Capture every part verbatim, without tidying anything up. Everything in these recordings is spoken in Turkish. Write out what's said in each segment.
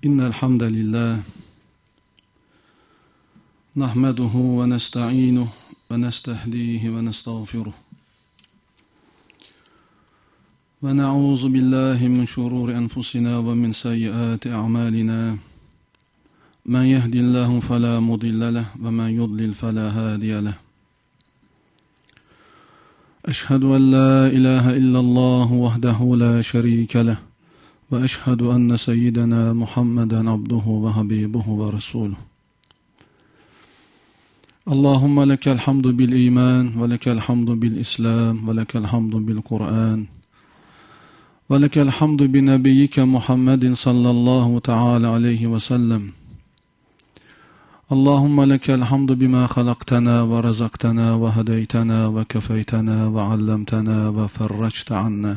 إن الحمد لله نحمده ونستعينه ونستهديه ونستغفره ونعوذ بالله من شرور أنفسنا ومن سيئات أعمالنا من يهد الله فلا مضل له ومن يضلل فلا هادي له أشهد أن لا إله إلا الله وحده لا شريك له وأشهد أن سيدنا محمدا عبده وحبيبه ورسوله اللهم لك الحمد بالإيمان ولك الحمد بالإسلام ولك الحمد بالقرآن ولك الحمد بنبيك محمد صلى الله تعالى عليه وسلم اللهم لك الحمد بما خلقتنا ورزقتنا وهديتنا وكفيتنا وعلمتنا وفرجت عنا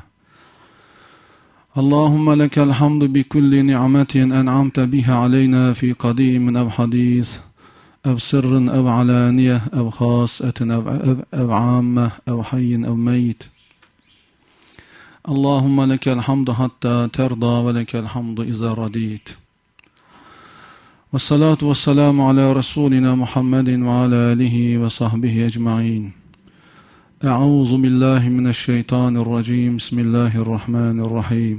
اللهم لك الحمد بكل نعمة أنعمت بها علينا في قديم أو حديث أو سر أو علانية أو خاصة أو, أو, أو عامة أو حي أو ميت اللهم لك الحمد حتى ترضى ولك الحمد إذا رضيت والصلاة والسلام على رسولنا محمد وعلى آله وصحبه أجمعين أعوذ بالله من الشيطان الرجيم بسم الله الرحمن الرحيم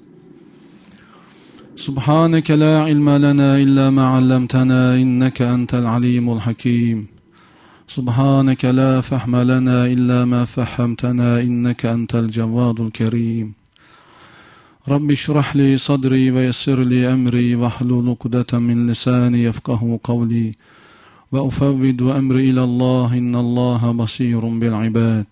سبحانك لا علم لنا إلا ما علمتنا إنك أنت العليم الحكيم سبحانك لا فهم لنا إلا ما فهمتنا إنك أنت الجواد الكريم رب اشرح لي صدري ويسر لي أمري واحلل عقدة من لساني يفقه قولي وأفوض أمري إلى الله إن الله بصير بالعباد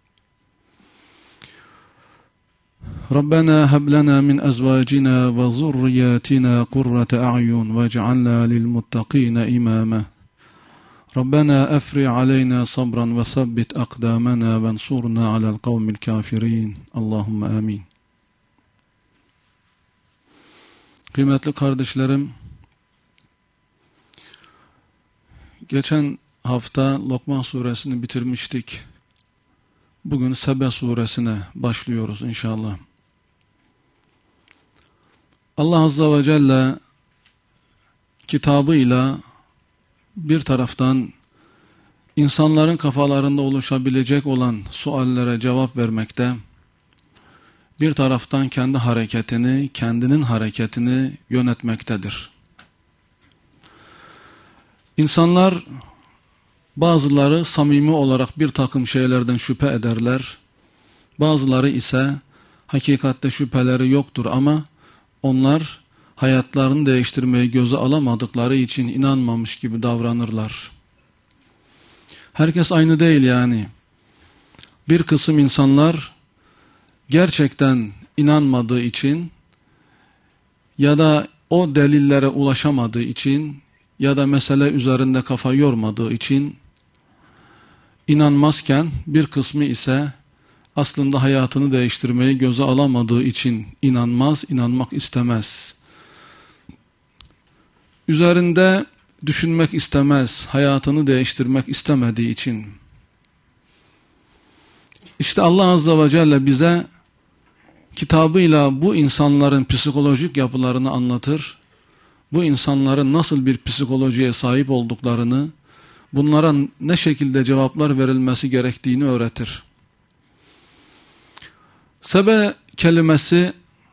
ربنا هب لنا من أزواجنا وذرياتنا قرة أعين واجعلنا للمتقين إماما ربنا أفرغ علينا صبرا وثبت أقدامنا وانصرنا على القوم الكافرين اللهم آمين. Kıymetli kardeşlerim, geçen hafta Lokman suresini bitirmiştik. Bugün Sebe suresine başlıyoruz inşallah. Allah Azze ve Celle kitabıyla bir taraftan insanların kafalarında oluşabilecek olan suallere cevap vermekte, bir taraftan kendi hareketini, kendinin hareketini yönetmektedir. İnsanlar bazıları samimi olarak bir takım şeylerden şüphe ederler, bazıları ise hakikatte şüpheleri yoktur ama onlar hayatlarını değiştirmeyi göze alamadıkları için inanmamış gibi davranırlar. Herkes aynı değil yani. Bir kısım insanlar gerçekten inanmadığı için ya da o delillere ulaşamadığı için ya da mesele üzerinde kafa yormadığı için inanmazken bir kısmı ise aslında hayatını değiştirmeyi göze alamadığı için inanmaz, inanmak istemez. Üzerinde düşünmek istemez, hayatını değiştirmek istemediği için. İşte Allah Azze ve Celle bize kitabıyla bu insanların psikolojik yapılarını anlatır. Bu insanların nasıl bir psikolojiye sahip olduklarını, bunlara ne şekilde cevaplar verilmesi gerektiğini öğretir. Sebe kelimesi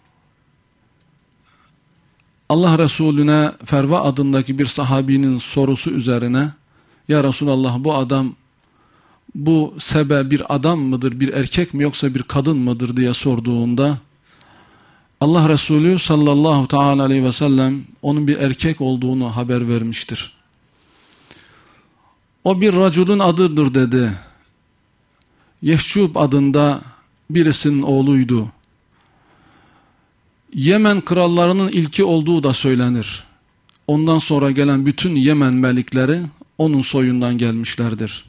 Allah Resulüne Ferve adındaki bir sahabinin sorusu üzerine, ya Resulallah bu adam, bu Sebe bir adam mıdır, bir erkek mi yoksa bir kadın mıdır diye sorduğunda, Allah Resulü sallallahu teala aleyhi ve sellem onun bir erkek olduğunu haber vermiştir. O bir raculun adıdır dedi. Yeşcub adında birisinin oğluydu. Yemen krallarının ilki olduğu da söylenir. Ondan sonra gelen bütün Yemen melikleri onun soyundan gelmişlerdir.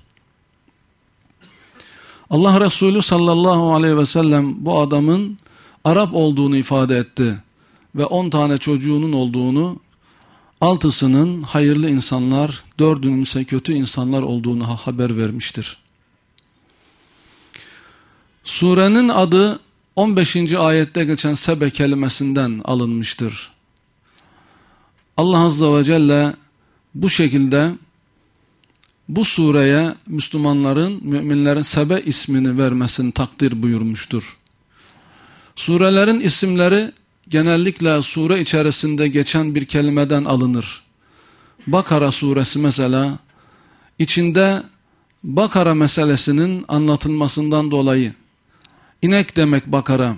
Allah Resulü sallallahu aleyhi ve sellem bu adamın Arap olduğunu ifade etti ve on tane çocuğunun olduğunu, altısının hayırlı insanlar, dördünün ise kötü insanlar olduğunu haber vermiştir. Surenin adı on beşinci ayette geçen Sebe kelimesinden alınmıştır. Allah Azze ve Celle bu şekilde bu sureye Müslümanların, müminlerin Sebe ismini vermesini takdir buyurmuştur. Surelerin isimleri genellikle sure içerisinde geçen bir kelimeden alınır. Bakara suresi mesela, içinde Bakara meselesinin anlatılmasından dolayı, inek demek Bakara,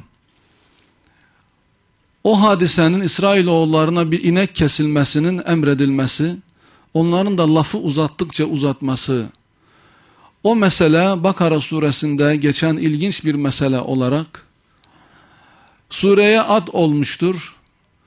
o hadisenin İsrailoğullarına bir inek kesilmesinin emredilmesi, onların da lafı uzattıkça uzatması, o mesele Bakara suresinde geçen ilginç bir mesele olarak sureye ad olmuştur.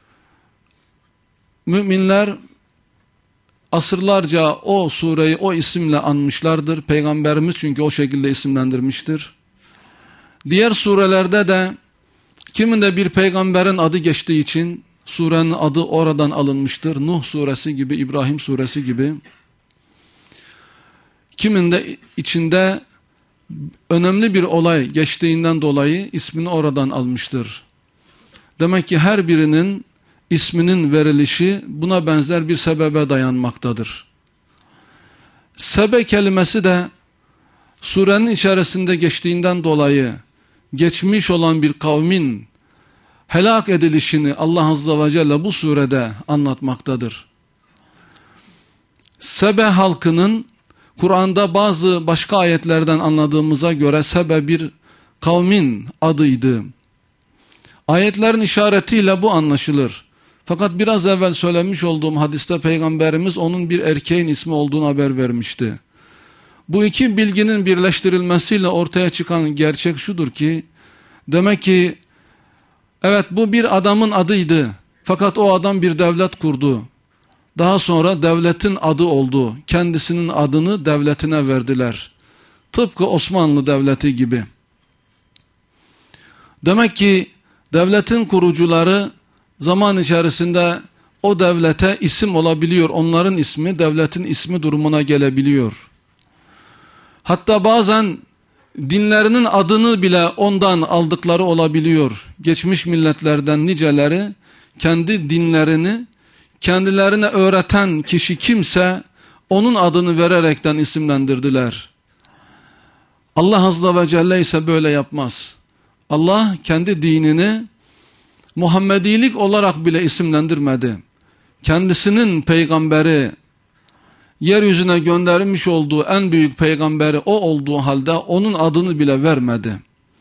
Müminler asırlarca o sureyi o isimle anmışlardır. Peygamberimiz çünkü o şekilde isimlendirmiştir. Diğer surelerde de kiminde bir peygamberin adı geçtiği için surenin adı oradan alınmıştır. Nuh suresi gibi, İbrahim suresi gibi. Kiminde içinde önemli bir olay geçtiğinden dolayı ismini oradan almıştır. Demek ki her birinin isminin verilişi buna benzer bir sebebe dayanmaktadır. Sebe kelimesi de surenin içerisinde geçtiğinden dolayı geçmiş olan bir kavmin helak edilişini Allah Azze ve Celle bu surede anlatmaktadır. Sebe halkının Kur'an'da bazı başka ayetlerden anladığımıza göre Sebe bir kavmin adıydı. Ayetlerin işaretiyle bu anlaşılır. Fakat biraz evvel söylemiş olduğum hadiste Peygamberimiz onun bir erkeğin ismi olduğunu haber vermişti. Bu iki bilginin birleştirilmesiyle ortaya çıkan gerçek şudur ki, demek ki evet bu bir adamın adıydı. Fakat o adam bir devlet kurdu. Daha sonra devletin adı oldu. Kendisinin adını devletine verdiler. Tıpkı Osmanlı Devleti gibi. Demek ki devletin kurucuları zaman içerisinde o devlete isim olabiliyor. Onların ismi devletin ismi durumuna gelebiliyor. Hatta bazen dinlerinin adını bile ondan aldıkları olabiliyor. Geçmiş milletlerden niceleri kendi dinlerini kendilerine öğreten kişi kimse onun adını vererekten isimlendirdiler. Allah Azze ve Celle ise böyle yapmaz. Allah kendi dinini Muhammedilik olarak bile isimlendirmedi. Kendisinin peygamberi, yeryüzüne göndermiş olduğu en büyük peygamberi o olduğu halde onun adını bile vermedi.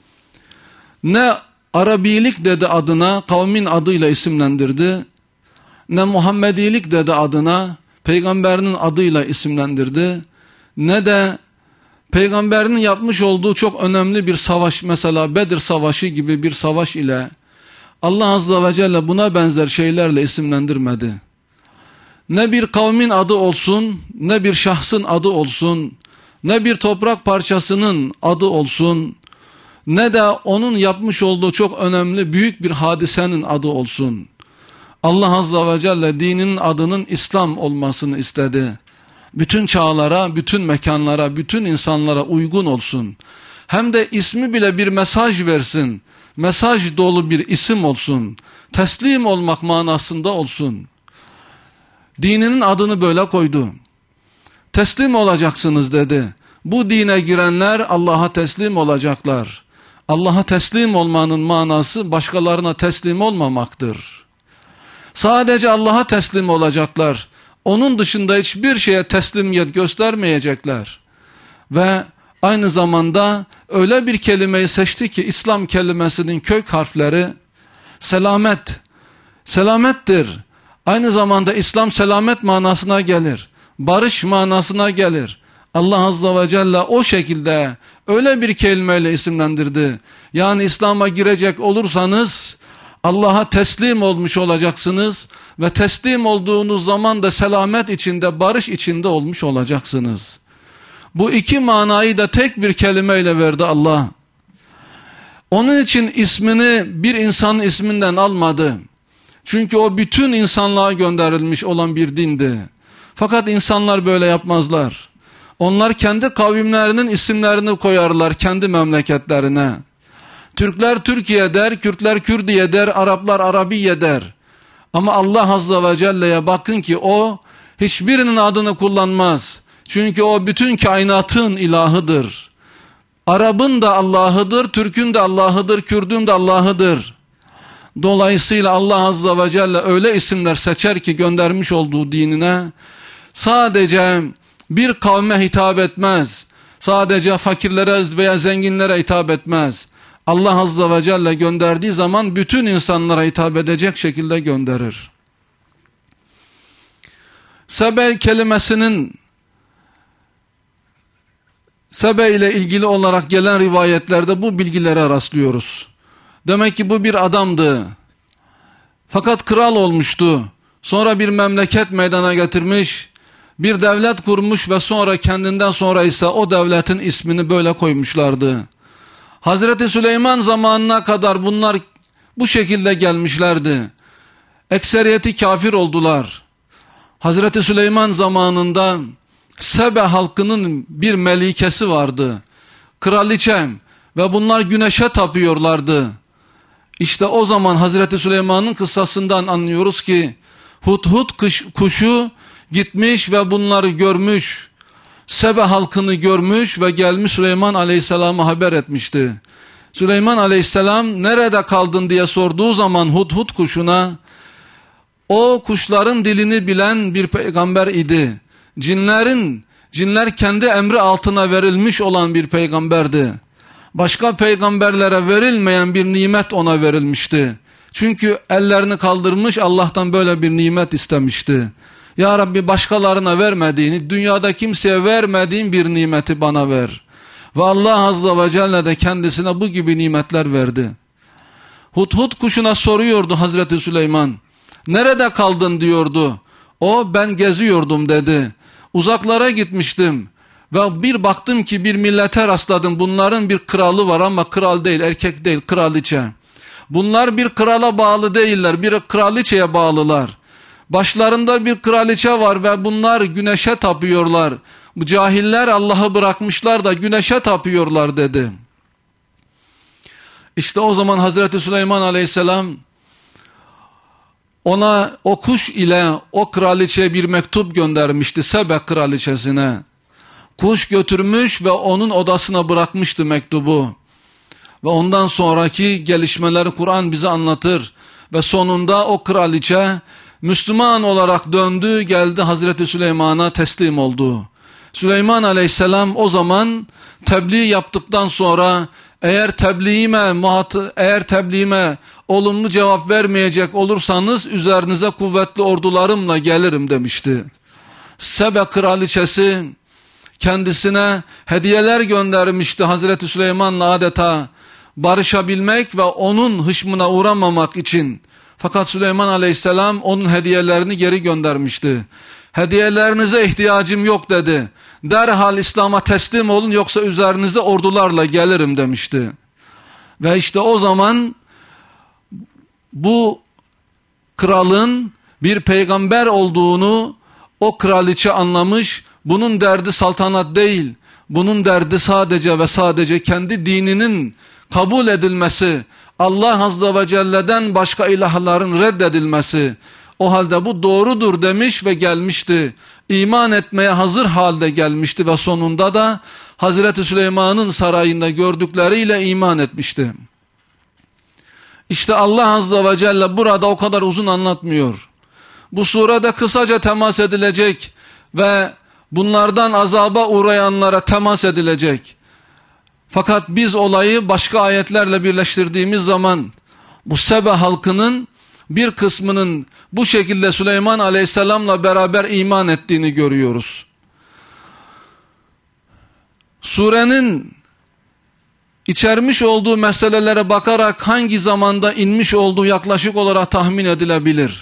Ne Arabilik dedi adına, kavmin adıyla isimlendirdi, ne Muhammedilik dedi adına, peygamberinin adıyla isimlendirdi, ne de peygamberinin yapmış olduğu çok önemli bir savaş, mesela Bedir Savaşı gibi bir savaş ile Allah Azze ve Celle buna benzer şeylerle isimlendirmedi. Ne bir kavmin adı olsun, ne bir şahsın adı olsun, ne bir toprak parçasının adı olsun, ne de onun yapmış olduğu çok önemli büyük bir hadisenin adı olsun. Allah Azze ve Celle dininin adının İslam olmasını istedi. Bütün çağlara, bütün mekanlara, bütün insanlara uygun olsun. Hem de ismi bile bir mesaj versin. Mesaj dolu bir isim olsun. Teslim olmak manasında olsun. Dininin adını böyle koydu. Teslim olacaksınız dedi. Bu dine girenler Allah'a teslim olacaklar. Allah'a teslim olmanın manası başkalarına teslim olmamaktır. Sadece Allah'a teslim olacaklar. Onun dışında hiçbir şeye teslimiyet göstermeyecekler. Ve aynı zamanda öyle bir kelimeyi seçti ki İslam kelimesinin kök harfleri selamet. Selamettir. Aynı zamanda İslam selamet manasına gelir. Barış manasına gelir. Allah Azze ve Celle o şekilde öyle bir kelimeyle isimlendirdi. Yani İslam'a girecek olursanız Allah'a teslim olmuş olacaksınız ve teslim olduğunuz zaman da selamet içinde, barış içinde olmuş olacaksınız. Bu iki manayı da tek bir kelimeyle verdi Allah. Onun için ismini bir insanın isminden almadı. Çünkü o bütün insanlığa gönderilmiş olan bir dindi. Fakat insanlar böyle yapmazlar. Onlar kendi kavimlerinin isimlerini koyarlar kendi memleketlerine. Türkler Türkiye der, Kürtler Kürdiye der, Araplar Arabiye der. Ama Allah Azze ve Celle'ye bakın ki o hiçbirinin adını kullanmaz. Çünkü o bütün kainatın ilahıdır. Arap'ın da Allah'ıdır, Türk'ün de Allah'ıdır, Kürd'ün de Allah'ıdır. Dolayısıyla Allah Azze ve Celle öyle isimler seçer ki göndermiş olduğu dinine sadece bir kavme hitap etmez. Sadece fakirlere veya zenginlere hitap etmez. Allah Azze ve Celle gönderdiği zaman bütün insanlara hitap edecek şekilde gönderir. Sebe kelimesinin Sebe ile ilgili olarak gelen rivayetlerde bu bilgilere rastlıyoruz. Demek ki bu bir adamdı. Fakat kral olmuştu. Sonra bir memleket meydana getirmiş, bir devlet kurmuş ve sonra kendinden sonra ise o devletin ismini böyle koymuşlardı. Hazreti Süleyman zamanına kadar bunlar bu şekilde gelmişlerdi. Ekseriyeti kafir oldular. Hazreti Süleyman zamanında Sebe halkının bir melikesi vardı. Kraliçe ve bunlar güneşe tapıyorlardı. İşte o zaman Hazreti Süleyman'ın kıssasından anlıyoruz ki Hudhud kuşu gitmiş ve bunları görmüş. Sebe halkını görmüş ve gelmiş Süleyman Aleyhisselam'a haber etmişti. Süleyman Aleyhisselam nerede kaldın diye sorduğu zaman Hudhud kuşuna, o kuşların dilini bilen bir peygamber idi. Cinlerin, cinler kendi emri altına verilmiş olan bir peygamberdi. Başka peygamberlere verilmeyen bir nimet ona verilmişti. Çünkü ellerini kaldırmış Allah'tan böyle bir nimet istemişti. Ya Rabbi, başkalarına vermediğini, dünyada kimseye vermediğin bir nimeti bana ver. Ve Allah Azze ve Celle de kendisine bu gibi nimetler verdi. Hudhud kuşuna soruyordu Hazreti Süleyman. Nerede kaldın diyordu. O, ben geziyordum dedi. Uzaklara gitmiştim. Ve bir baktım ki bir millete rastladım. Bunların bir kralı var ama kral değil, erkek değil, kraliçe. Bunlar bir krala bağlı değiller, bir kraliçeye bağlılar. Başlarında bir kraliçe var ve bunlar güneşe tapıyorlar. Bu cahiller Allah'ı bırakmışlar da güneşe tapıyorlar dedi. İşte o zaman Hazreti Süleyman Aleyhisselam ona o kuş ile o kraliçeye bir mektup göndermişti, Sebe kraliçesine. Kuş götürmüş ve onun odasına bırakmıştı mektubu. Ve ondan sonraki gelişmeleri Kur'an bize anlatır. Ve sonunda o kraliçe Müslüman olarak döndü, geldi Hazreti Süleyman'a teslim oldu. Süleyman Aleyhisselam o zaman tebliğ yaptıktan sonra eğer tebliğime, eğer tebliğime olumlu cevap vermeyecek olursanız üzerinize kuvvetli ordularımla gelirim demişti. Sebe kraliçesi kendisine hediyeler göndermişti Hazreti Süleyman'la adeta barışabilmek ve onun hışmına uğramamak için. Fakat Süleyman Aleyhisselam onun hediyelerini geri göndermişti. Hediyelerinize ihtiyacım yok dedi. Derhal İslam'a teslim olun yoksa üzerinize ordularla gelirim demişti. Ve işte o zaman bu kralın bir peygamber olduğunu o kraliçe anlamış. Bunun derdi saltanat değil. Bunun derdi sadece ve sadece kendi dininin kabul edilmesi, Allah Azze ve Celle'den başka ilahların reddedilmesi. O halde bu doğrudur demiş ve gelmişti. İman etmeye hazır halde gelmişti ve sonunda da Hazreti Süleyman'ın sarayında gördükleriyle iman etmişti. İşte Allah Azze ve Celle burada o kadar uzun anlatmıyor. Bu surede kısaca temas edilecek ve bunlardan azaba uğrayanlara temas edilecek. Fakat biz olayı başka ayetlerle birleştirdiğimiz zaman bu Sebe halkının bir kısmının bu şekilde Süleyman Aleyhisselam'la beraber iman ettiğini görüyoruz. Surenin içermiş olduğu meselelere bakarak hangi zamanda inmiş olduğu yaklaşık olarak tahmin edilebilir.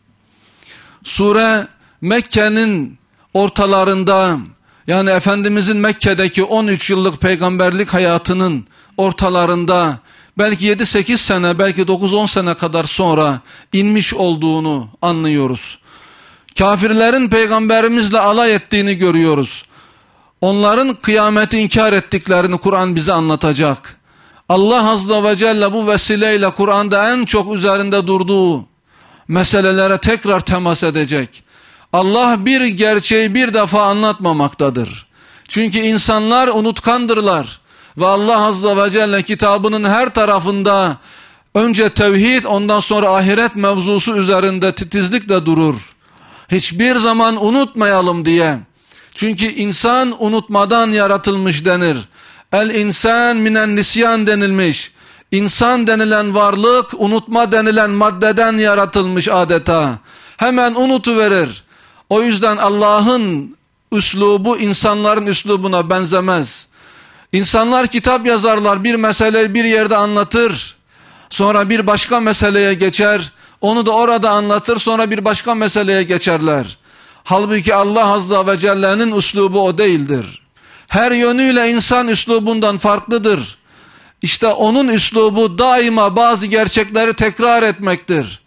Sure Mekke'nin ortalarında, yani Efendimizin Mekke'deki on üç yıllık peygamberlik hayatının ortalarında, belki yedi sekiz sene, belki dokuz on sene kadar sonra inmiş olduğunu anlıyoruz. Kafirlerin peygamberimizle alay ettiğini görüyoruz. Onların kıyameti inkar ettiklerini Kur'an bize anlatacak. Allah Azze ve Celle bu vesileyle Kur'an'da en çok üzerinde durduğu meselelere tekrar temas edecek. Allah bir gerçeği bir defa anlatmamaktadır. Çünkü insanlar unutkandırlar. Ve Allah Azze ve Celle kitabının her tarafında önce tevhid, ondan sonra ahiret mevzusu üzerinde titizlikle durur. Hiçbir zaman unutmayalım diye. Çünkü insan unutmadan yaratılmış denir. El insan minen nisyan denilmiş. İnsan denilen varlık unutma denilen maddeden yaratılmış adeta. Hemen unutuverir. O yüzden Allah'ın üslubu insanların üslubuna benzemez. İnsanlar kitap yazarlar, bir meseleyi bir yerde anlatır. Sonra bir başka meseleye geçer. Onu da orada anlatır, sonra bir başka meseleye geçerler. Halbuki Allah Azze ve Celle'nin üslubu o değildir. Her yönüyle insan üslubundan farklıdır. İşte onun üslubu daima bazı gerçekleri tekrar etmektir.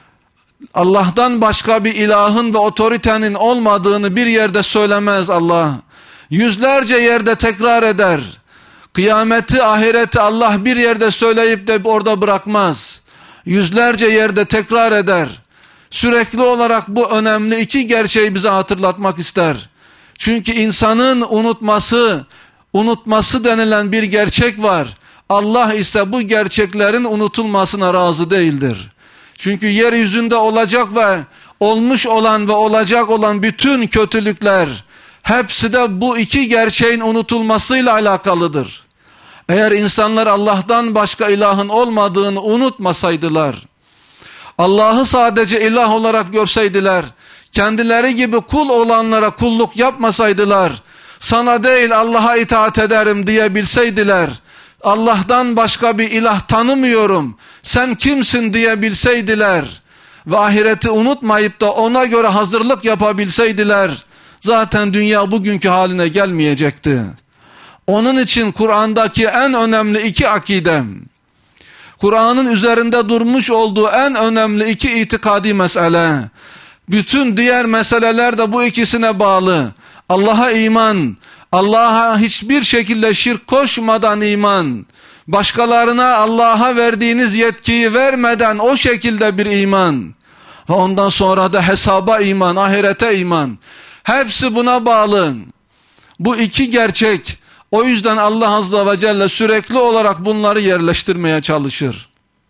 Allah'tan başka bir ilahın ve otoritenin olmadığını bir yerde söylemez Allah. Yüzlerce yerde tekrar eder. Kıyameti, ahireti Allah bir yerde söyleyip de orada bırakmaz. Yüzlerce yerde tekrar eder. Sürekli olarak bu önemli iki gerçeği bize hatırlatmak ister. Çünkü insanın unutması, unutması denilen bir gerçek var. Allah ise bu gerçeklerin unutulmasına razı değildir. Çünkü yeryüzünde olacak ve olmuş olan ve olacak olan bütün kötülükler hepsi de bu iki gerçeğin unutulmasıyla alakalıdır. Eğer insanlar Allah'tan başka ilahın olmadığını unutmasaydılar, Allah'ı sadece ilah olarak görseydiler, kendileri gibi kul olanlara kulluk yapmasaydılar, sana değil Allah'a itaat ederim diyebilseydiler, Allah'tan başka bir ilah tanımıyorum, sen kimsin diyebilseydiler ve ahireti unutmayıp da ona göre hazırlık yapabilseydiler, zaten dünya bugünkü haline gelmeyecekti. Onun için Kur'an'daki en önemli iki akidem, Kur'an'ın üzerinde durmuş olduğu en önemli iki itikadi mesele, bütün diğer meseleler de bu ikisine bağlı. Allah'a iman, Allah'a hiçbir şekilde şirk koşmadan iman, başkalarına Allah'a verdiğiniz yetkiyi vermeden o şekilde bir iman ve ondan sonra da hesaba iman, ahirete iman. Hepsi buna bağlı. Bu iki gerçek. O yüzden Allah Azze ve Celle sürekli olarak bunları yerleştirmeye çalışır.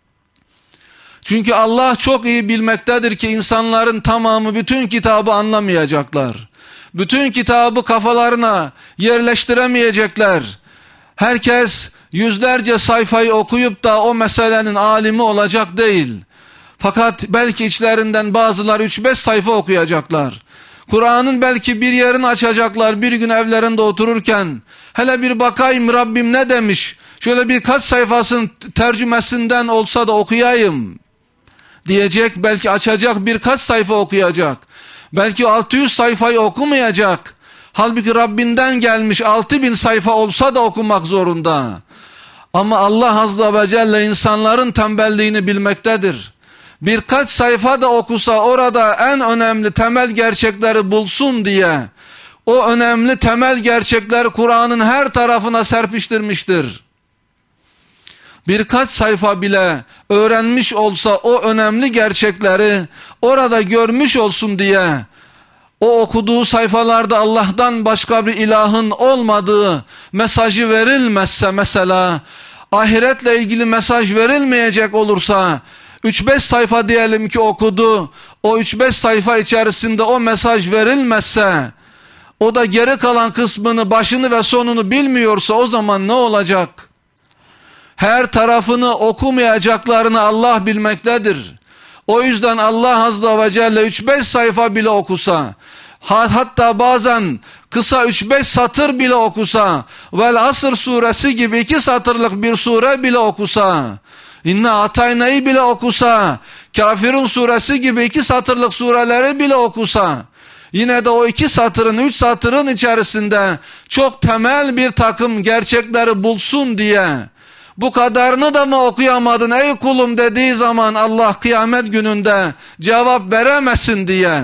Çünkü Allah çok iyi bilmektedir ki insanların tamamı bütün kitabı anlamayacaklar. Bütün kitabı kafalarına yerleştiremeyecekler. Herkes yüzlerce sayfayı okuyup da o meselenin alimi olacak değil. Fakat belki içlerinden bazıları üç beş sayfa okuyacaklar. Kur'an'ın belki bir yerini açacaklar bir gün evlerinde otururken. Hele bir bakayım Rabbim ne demiş? Şöyle birkaç sayfasının tercümesinden olsa da okuyayım diyecek. Belki açacak, birkaç sayfa okuyacak. Belki altı yüz sayfayı okumayacak. Halbuki Rabbinden gelmiş altı bin sayfa olsa da okumak zorunda. Ama Allah Azze ve Celle insanların tembelliğini bilmektedir. Birkaç sayfa da okusa orada en önemli temel gerçekleri bulsun diye o önemli temel gerçekleri Kur'an'ın her tarafına serpiştirmiştir. Birkaç sayfa bile öğrenmiş olsa o önemli gerçekleri orada görmüş olsun diye o okuduğu sayfalarda Allah'tan başka bir ilahın olmadığı mesajı verilmezse, mesela ahiretle ilgili mesaj verilmeyecek olursa, üç beş sayfa diyelim ki okudu, o üç beş sayfa içerisinde o mesaj verilmezse, o da geri kalan kısmını, başını ve sonunu bilmiyorsa o zaman ne olacak? Her tarafını okumayacaklarını Allah bilmektedir. O yüzden Allah Azze ve Celle üç beş sayfa bile okusa, hatta bazen kısa üç beş satır bile okusa, Vel Asr suresi gibi iki satırlık bir sure bile okusa, İnna Atayna'yı bile okusa, Kafirun suresi gibi iki satırlık sureleri bile okusa, yine de o iki satırın, üç satırın içerisinde çok temel bir takım gerçekleri bulsun diye, bu kadarını da mı okuyamadın ey kulum dediği zaman Allah kıyamet gününde cevap veremesin diye,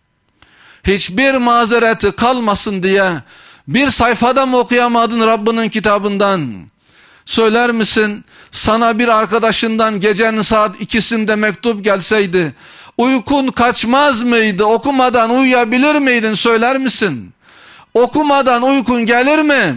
hiçbir mazereti kalmasın diye, bir sayfada mı okuyamadın Rabbinin kitabından? Söyler misin, sana bir arkadaşından gecenin saat ikisinde mektup gelseydi, Uykun kaçmaz mıydı? Okumadan uyuyabilir miydin, söyler misin? Okumadan uykun gelir mi?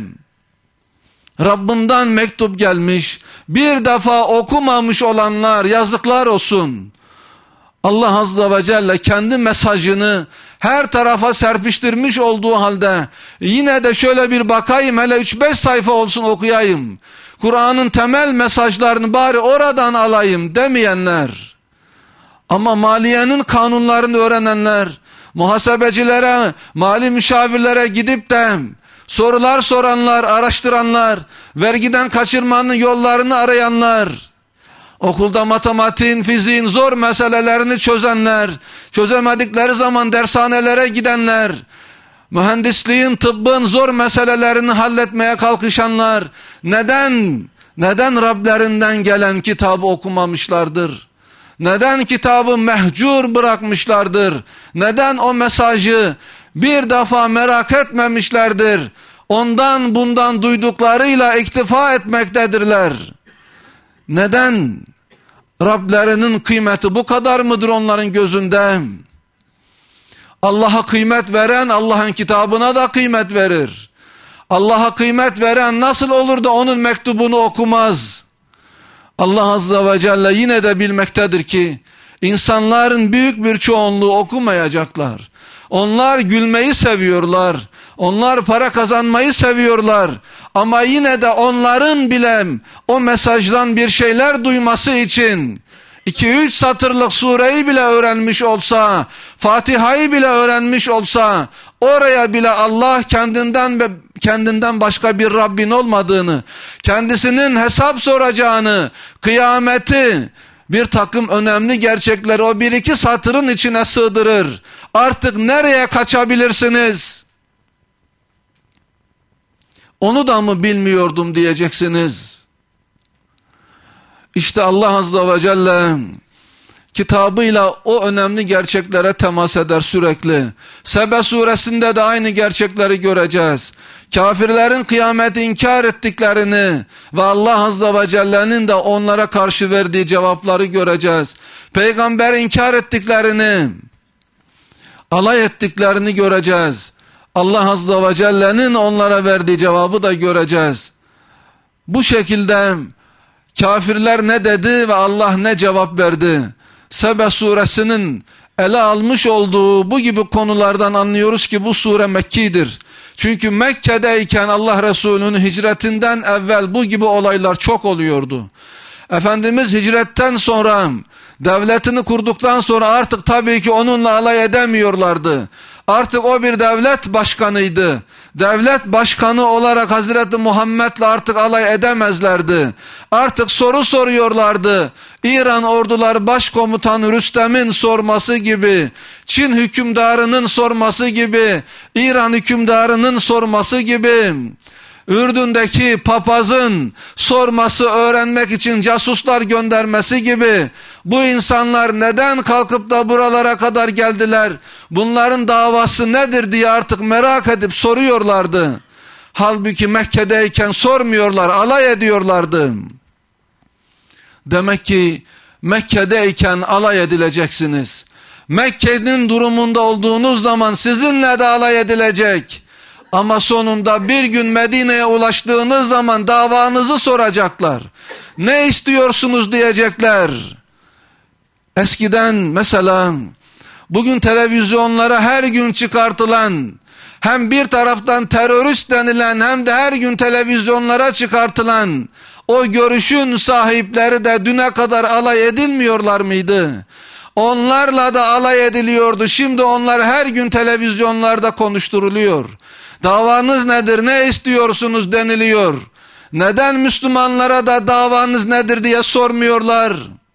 Rabbinden mektup gelmiş. Bir defa okumamış olanlar yazıklar olsun. Allah Azze ve Celle kendi mesajını her tarafa serpiştirmiş olduğu halde yine de şöyle bir bakayım, hele üç beş sayfa olsun okuyayım, Kur'an'ın temel mesajlarını bari oradan alayım demeyenler, ama maliyenin kanunlarını öğrenenler, muhasebecilere, mali müşavirlere gidip de sorular soranlar, araştıranlar, vergiden kaçırmanın yollarını arayanlar, okulda matematiğin, fiziğin zor meselelerini çözenler, çözemedikleri zaman dershanelere gidenler, mühendisliğin, tıbbın zor meselelerini halletmeye kalkışanlar, neden, neden Rablerinden gelen kitabı okumamışlardır? Neden kitabı mehcur bırakmışlardır? Neden o mesajı bir defa merak etmemişlerdir? Ondan bundan duyduklarıyla iktifa etmektedirler. Neden? Rablerinin kıymeti bu kadar mıdır onların gözünde? Allah'a kıymet veren Allah'ın kitabına da kıymet verir. Allah'a kıymet veren nasıl olur da onun mektubunu okumaz? Allah Azze ve Celle yine de bilmektedir ki insanların büyük bir çoğunluğu okumayacaklar. Onlar gülmeyi seviyorlar. Onlar para kazanmayı seviyorlar. Ama yine de onların bile o mesajdan bir şeyler duyması için iki üç satırlık sureyi bile öğrenmiş olsa, Fatiha'yı bile öğrenmiş olsa, oraya bile Allah kendinden ve kendinden başka bir Rabbin olmadığını, kendisinin hesap soracağını, kıyameti, bir takım önemli gerçekleri o bir iki satırın içine sığdırır. Artık nereye kaçabilirsiniz? Onu da mı bilmiyordum diyeceksiniz. İşte Allah Azze ve Celle kitabıyla o önemli gerçeklere temas eder sürekli. Sebe suresinde de aynı gerçekleri göreceğiz. Kafirlerin kıyameti inkar ettiklerini ve Allah Azze ve Celle'nin de onlara karşı verdiği cevapları göreceğiz. Peygamber inkar ettiklerini, alay ettiklerini göreceğiz. Allah Azze ve Celle'nin onlara verdiği cevabı da göreceğiz. Bu şekilde kafirler ne dedi ve Allah ne cevap verdi? Sebe suresinin ele almış olduğu bu gibi konulardan anlıyoruz ki bu sure Mekki'dir. Çünkü Mekke'deyken Allah Resulü'nün hicretinden evvel bu gibi olaylar çok oluyordu. Efendimiz hicretten sonra, devletini kurduktan sonra artık tabii ki onunla alay edemiyorlardı. Artık o bir devlet başkanıydı. Devlet başkanı olarak Hazreti Muhammed'le artık alay edemezlerdi. Artık soru soruyorlardı. İran ordular başkomutanı Rüstem'in sorması gibi, Çin hükümdarının sorması gibi, İran hükümdarının sorması gibi, Ürdün'deki papazın sorması, öğrenmek için casuslar göndermesi gibi, bu insanlar neden kalkıp da buralara kadar geldiler, bunların davası nedir diye artık merak edip soruyorlardı. Halbuki Mekke'deyken sormuyorlar, alay ediyorlardı. Demek ki Mekke'deyken alay edileceksiniz. Mekke'nin durumunda olduğunuz zaman sizinle de alay edilecek. Ama sonunda bir gün Medine'ye ulaştığınız zaman davanızı soracaklar. Ne istiyorsunuz diyecekler. Eskiden mesela bugün televizyonlara her gün çıkartılan, hem bir taraftan terörist denilen hem de her gün televizyonlara çıkartılan o görüşün sahipleri de düne kadar alay edilmiyorlar mıydı? Onlarla da alay ediliyordu. Şimdi onlar her gün televizyonlarda konuşturuluyor. Davanız nedir, ne istiyorsunuz deniliyor. Neden Müslümanlara da davanız nedir diye sormuyorlar?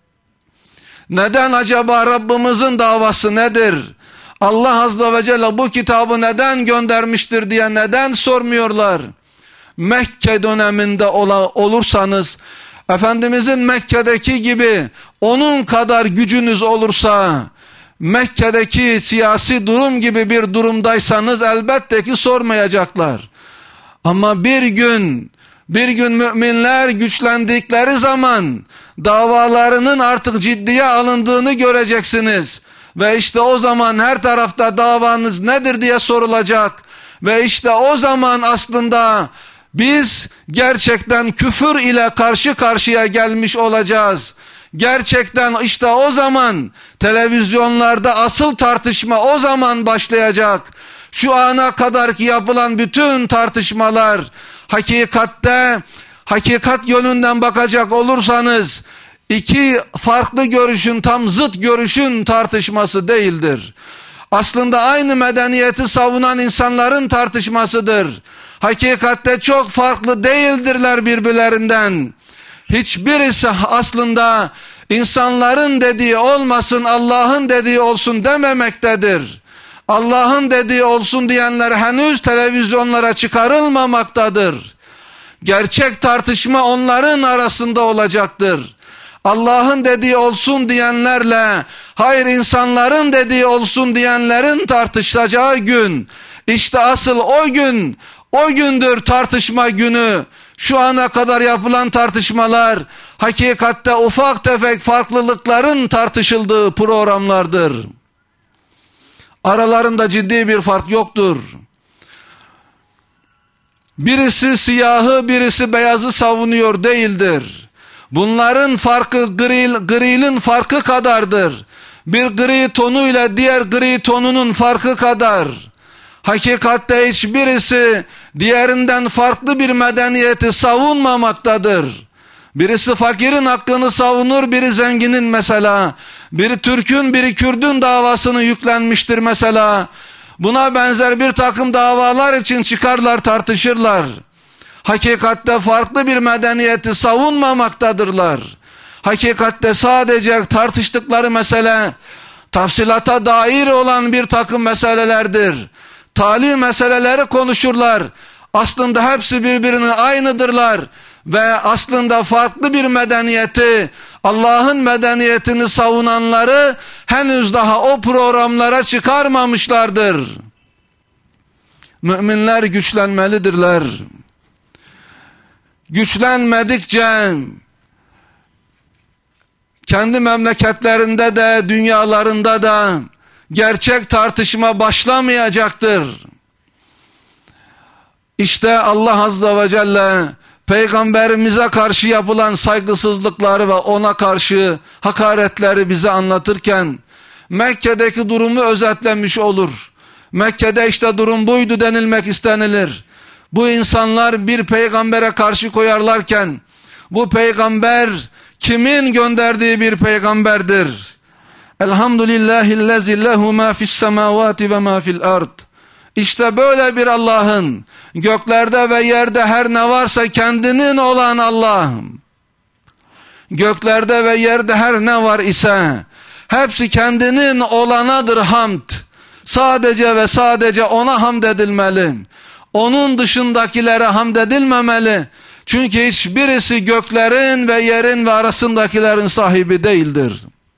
Neden acaba Rabbimizin davası nedir? Allah Azze ve Celle bu kitabı neden göndermiştir diye neden sormuyorlar? Mekke döneminde ola, olursanız, Efendimizin Mekke'deki gibi onun kadar gücünüz olursa, Mekke'deki siyasi durum gibi bir durumdaysanız elbette ki sormayacaklar. Ama bir gün, bir gün müminler güçlendikleri zaman davalarının artık ciddiye alındığını göreceksiniz. Ve işte o zaman her tarafta davanız nedir diye sorulacak. Ve işte o zaman aslında biz gerçekten küfür ile karşı karşıya gelmiş olacağız. Gerçekten işte o zaman televizyonlarda asıl tartışma o zaman başlayacak. Şu ana kadar ki yapılan bütün tartışmalar hakikatte, hakikat yönünden bakacak olursanız iki farklı görüşün, tam zıt görüşün tartışması değildir. Aslında aynı medeniyeti savunan insanların tartışmasıdır. Hakikatte çok farklı değildirler birbirlerinden. Hiçbirisi aslında insanların dediği olmasın, Allah'ın dediği olsun dememektedir. Allah'ın dediği olsun diyenler henüz televizyonlara çıkarılmamaktadır. Gerçek tartışma onların arasında olacaktır. Allah'ın dediği olsun diyenlerle hayır insanların dediği olsun diyenlerin tartışacağı gün, işte asıl o gün, o gündür tartışma günü. Şu ana kadar yapılan tartışmalar hakikatte ufak tefek farklılıkların tartışıldığı programlardır. Aralarında ciddi bir fark yoktur. Birisi siyahı, birisi beyazı savunuyor değildir. Bunların farkı gri, gri'nin farkı kadardır. Bir gri tonuyla diğer gri tonunun farkı kadar. Hakikatte hiçbirisi diğerinden farklı bir medeniyeti savunmamaktadır. Birisi fakirin hakkını savunur, biri zenginin mesela. Biri Türk'ün, biri Kürt'ün davasını yüklenmiştir mesela. Buna benzer bir takım davalar için çıkarlar, tartışırlar. Hakikatte farklı bir medeniyeti savunmamaktadırlar. Hakikatte sadece tartıştıkları mesele tafsilata dair olan bir takım meselelerdir. Tali meseleleri konuşurlar. Aslında hepsi birbirine aynıdırlar. Ve aslında farklı bir medeniyeti, Allah'ın medeniyetini savunanları henüz daha o programlara çıkarmamışlardır. Müminler güçlenmelidirler. Güçlenmedikçe kendi memleketlerinde de dünyalarında da gerçek tartışma başlamayacaktır. İşte Allah Azze ve Celle Peygamberimize karşı yapılan saygısızlıkları ve ona karşı hakaretleri bize anlatırken Mekke'deki durumu özetlemiş olur. Mekke'de işte durum buydu denilmek istenilir. Bu insanlar bir peygambere karşı koyarlarken bu peygamber kimin gönderdiği bir peygamberdir? Elhamdülillahillezî lehu mâ fissemâvâti ve mâ fil ard. İşte böyle bir Allah'ın, göklerde ve yerde her ne varsa kendinin olan Allah'ım. Göklerde ve yerde her ne var ise hepsi kendinin olanadır hamd. Sadece ve sadece ona hamd edilmeli. Onun dışındakilere hamd edilmemeli. Çünkü hiçbirisi göklerin ve yerin ve arasındakilerin sahibi değildir.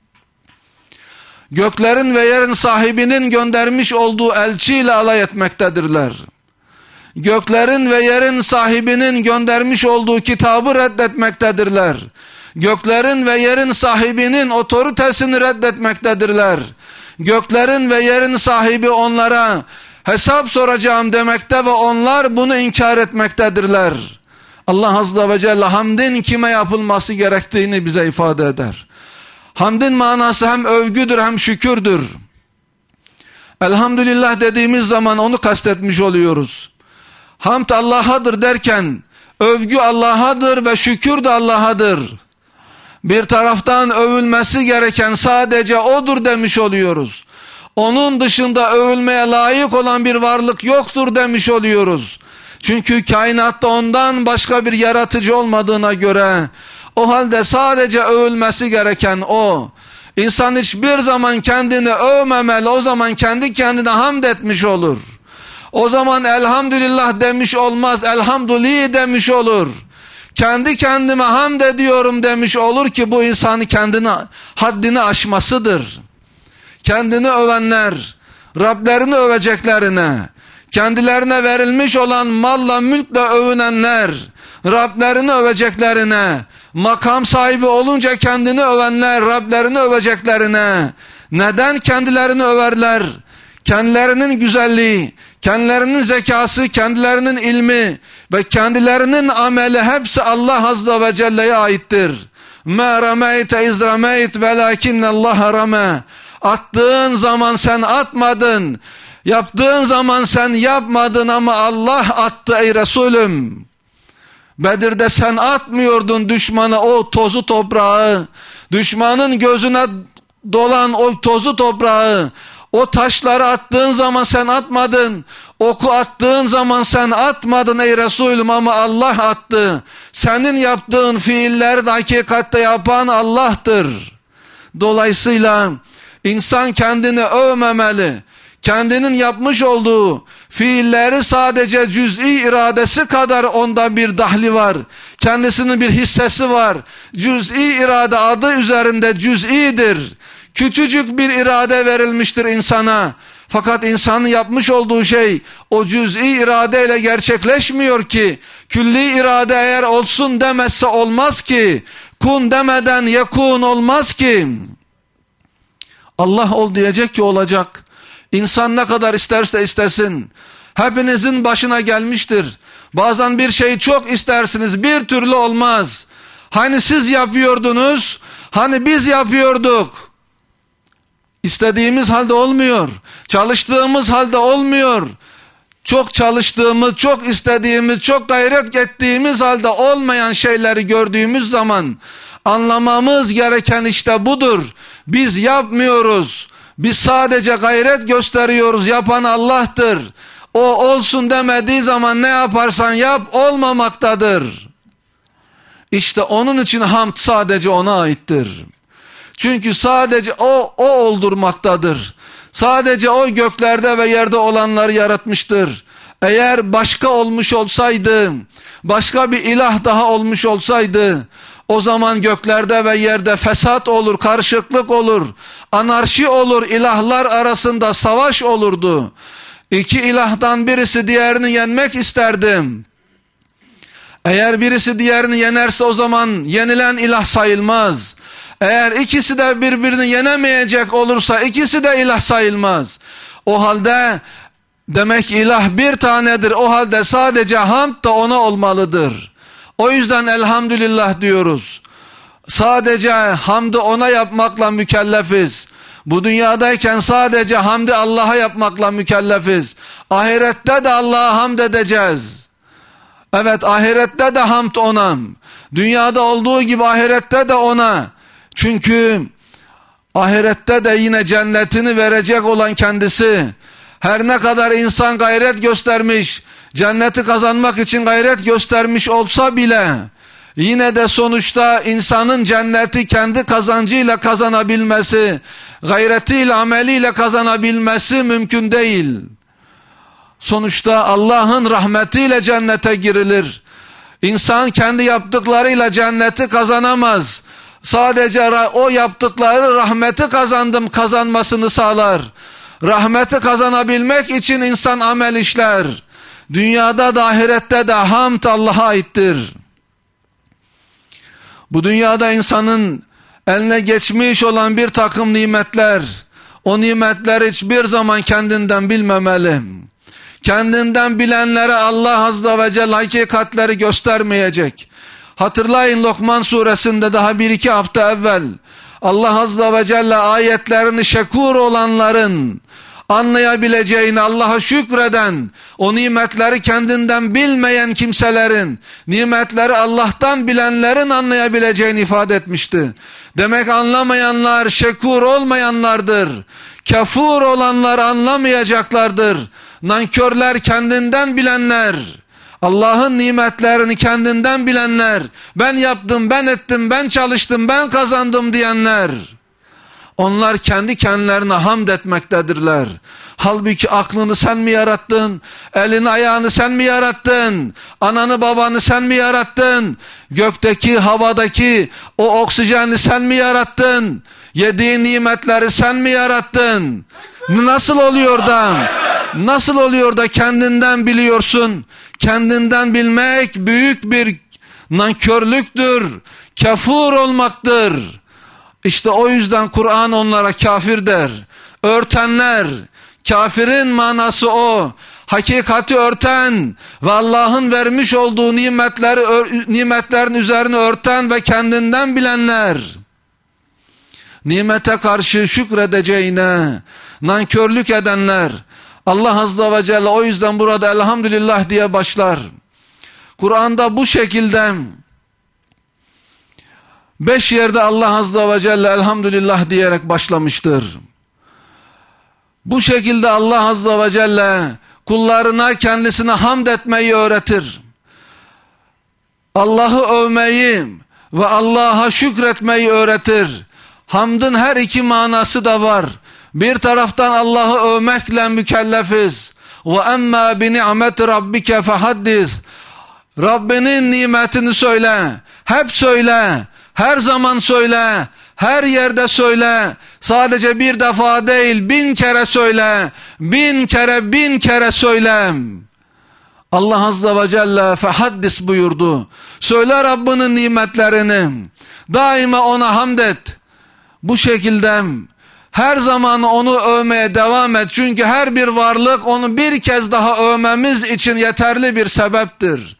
Göklerin ve yerin sahibinin göndermiş olduğu elçiyle alay etmektedirler. Göklerin ve yerin sahibinin göndermiş olduğu kitabı reddetmektedirler. Göklerin ve yerin sahibinin otoritesini reddetmektedirler. Göklerin ve yerin sahibi onlara hesap soracağım demekte ve onlar bunu inkar etmektedirler. Allah Azze ve Celle hamdin kime yapılması gerektiğini bize ifade eder. Hamdin manası hem övgüdür hem şükürdür. Elhamdülillah dediğimiz zaman onu kastetmiş oluyoruz. Hamd Allah'adır derken övgü Allah'adır ve şükür de Allah'adır. Bir taraftan övülmesi gereken sadece O'dur demiş oluyoruz. Onun dışında övülmeye layık olan bir varlık yoktur demiş oluyoruz. Çünkü kainatta ondan başka bir yaratıcı olmadığına göre o halde sadece övülmesi gereken O. İnsan hiçbir zaman kendini övmemeli, o zaman kendi kendine hamd etmiş olur. O zaman elhamdülillah demiş olmaz, elhamdülillah demiş olur. Kendi kendime hamd ediyorum demiş olur ki bu insanı kendine, haddini aşmasıdır. Kendini övenler, Rablerini öveceklerine, kendilerine verilmiş olan malla mülkle övünenler, Rablerini öveceklerine, makam sahibi olunca kendini övenler, Rablerini öveceklerine, Neden kendilerini överler? Kendilerinin güzelliği, kendilerinin zekası, kendilerinin ilmi ve kendilerinin ameli hepsi Allah Azze ve Celle'ye aittir. مَا رَمَيْتَ اِذْ رَمَيْتَ وَلَاكِنَّ اللّٰهَ رَمَى. Attığın zaman sen atmadın, yaptığın zaman sen yapmadın ama Allah attı ey Resulüm. Bedir'de sen atmıyordun düşmana o tozu toprağı, düşmanın gözüne dolan o tozu toprağı, o taşları attığın zaman sen atmadın, oku attığın zaman sen atmadın ey Resulüm ama Allah attı. Senin yaptığın fiilleri de hakikatte yapan Allah'tır. Dolayısıyla insan kendini övmemeli. Kendinin yapmış olduğu fiilleri sadece cüz'i iradesi kadar onda bir dahli var. Kendisinin bir hissesi var. Cüz'i irade adı üzerinde cüz'idir. Küçücük bir irade verilmiştir insana. Fakat insanın yapmış olduğu şey o cüz'i iradeyle gerçekleşmiyor ki. Külli irade eğer olsun demezse olmaz ki. Kun demeden yekun olmaz ki. Allah ol diyecek ki olacak. İnsan ne kadar isterse istesin. Hepinizin başına gelmiştir. Bazen bir şeyi çok istersiniz, bir türlü olmaz. Hani siz yapıyordunuz, hani biz yapıyorduk. İstediğimiz halde olmuyor. Çalıştığımız halde olmuyor. Çok çalıştığımız, çok istediğimiz, çok gayret ettiğimiz halde olmayan şeyleri gördüğümüz zaman anlamamız gereken işte budur. Biz yapmıyoruz. Biz sadece gayret gösteriyoruz. Yapan Allah'tır. O olsun demediği zaman ne yaparsan yap olmamaktadır. İşte onun için hamd sadece ona aittir. Çünkü sadece o, o oldurmaktadır. Sadece o göklerde ve yerde olanları yaratmıştır. Eğer başka olmuş olsaydı, başka bir ilah daha olmuş olsaydı, o zaman göklerde ve yerde fesat olur, karışıklık olur, anarşi olur, ilahlar arasında savaş olurdu. İki ilahdan birisi diğerini yenmek isterdim. Eğer birisi diğerini yenerse o zaman yenilen ilah sayılmaz. Eğer ikisi de birbirini yenemeyecek olursa ikisi de ilah sayılmaz. O halde demek ilah bir tanedir. O halde sadece hamd da ona olmalıdır. O yüzden elhamdülillah diyoruz. Sadece hamdı ona yapmakla mükellefiz. Bu dünyadayken sadece hamdi Allah'a yapmakla mükellefiz. Ahirette de Allah'a hamd edeceğiz. Evet, ahirette de hamd ona. Dünyada olduğu gibi ahirette de ona. Çünkü ahirette de yine cennetini verecek olan kendisi. Her ne kadar insan gayret göstermiş, cenneti kazanmak için gayret göstermiş olsa bile, yine de sonuçta insanın cenneti kendi kazancıyla kazanabilmesi, gayretiyle, ameliyle kazanabilmesi mümkün değil. Sonuçta Allah'ın rahmetiyle cennete girilir. İnsan kendi yaptıklarıyla cenneti kazanamaz. Sadece o yaptıkları rahmeti kazandım kazanmasını sağlar. Rahmeti kazanabilmek için insan amel işler. Dünyada da ahirette de hamd Allah'a aittir. Bu dünyada insanın eline geçmiş olan bir takım nimetler, o nimetler hiçbir zaman kendinden bilmemeli. Kendinden bilenlere Allah Azze ve Celle hakikatleri göstermeyecek. Hatırlayın, Lokman suresinde daha bir iki hafta evvel Allah Azze ve Celle ayetlerini şekur olanların anlayabileceğini, Allah'a şükreden, o nimetleri kendinden bilmeyen kimselerin, nimetleri Allah'tan bilenlerin anlayabileceğini ifade etmişti. Demek anlamayanlar şekur olmayanlardır. Kafur olanlar anlamayacaklardır. Nankörler kendinden bilenler, Allah'ın nimetlerini kendinden bilenler, ben yaptım, ben ettim, ben çalıştım, ben kazandım diyenler, onlar kendi kendilerine hamd etmektedirler. Halbuki aklını sen mi yarattın? Elini ayağını sen mi yarattın? Ananı babanı sen mi yarattın? Gökteki, havadaki o oksijeni sen mi yarattın? Yediğin nimetleri sen mi yarattın? Nasıl oluyor da, nasıl oluyor da kendinden biliyorsun? Kendinden bilmek büyük bir nankörlüktür, kafur olmaktır. İşte o yüzden Kur'an onlara kafir der. Örtenler, kafirin manası o. Hakikati örten ve Allah'ın vermiş olduğu nimetleri, nimetlerin üzerine örten ve kendinden bilenler. Nimete karşı şükredeceğine nankörlük edenler. Allah Azze ve Celle o yüzden burada elhamdülillah diye başlar. Kur'an'da bu şekilde beş yerde Allah Azze ve Celle elhamdülillah diyerek başlamıştır. Bu şekilde Allah Azze ve Celle kullarına kendisine hamd etmeyi öğretir. Allah'ı övmeyi ve Allah'a şükretmeyi öğretir. Hamdın her iki manası da var. Bir taraftan Allah'ı övmekle mükellefiz. Ve emmâ bi ni'meti rabbike fehaddis. Rabbinin nimetini söyle. Hep söyle. Her zaman söyle. Her yerde söyle. Sadece bir defa değil, bin kere söyle. Bin kere, bin kere söyle. Allah Azze ve Celle fehaddis buyurdu. Söyle Rabbinin nimetlerini. Daima ona hamd et. Bu şekilde her zaman onu övmeye devam et. Çünkü her bir varlık onu bir kez daha övmemiz için yeterli bir sebeptir.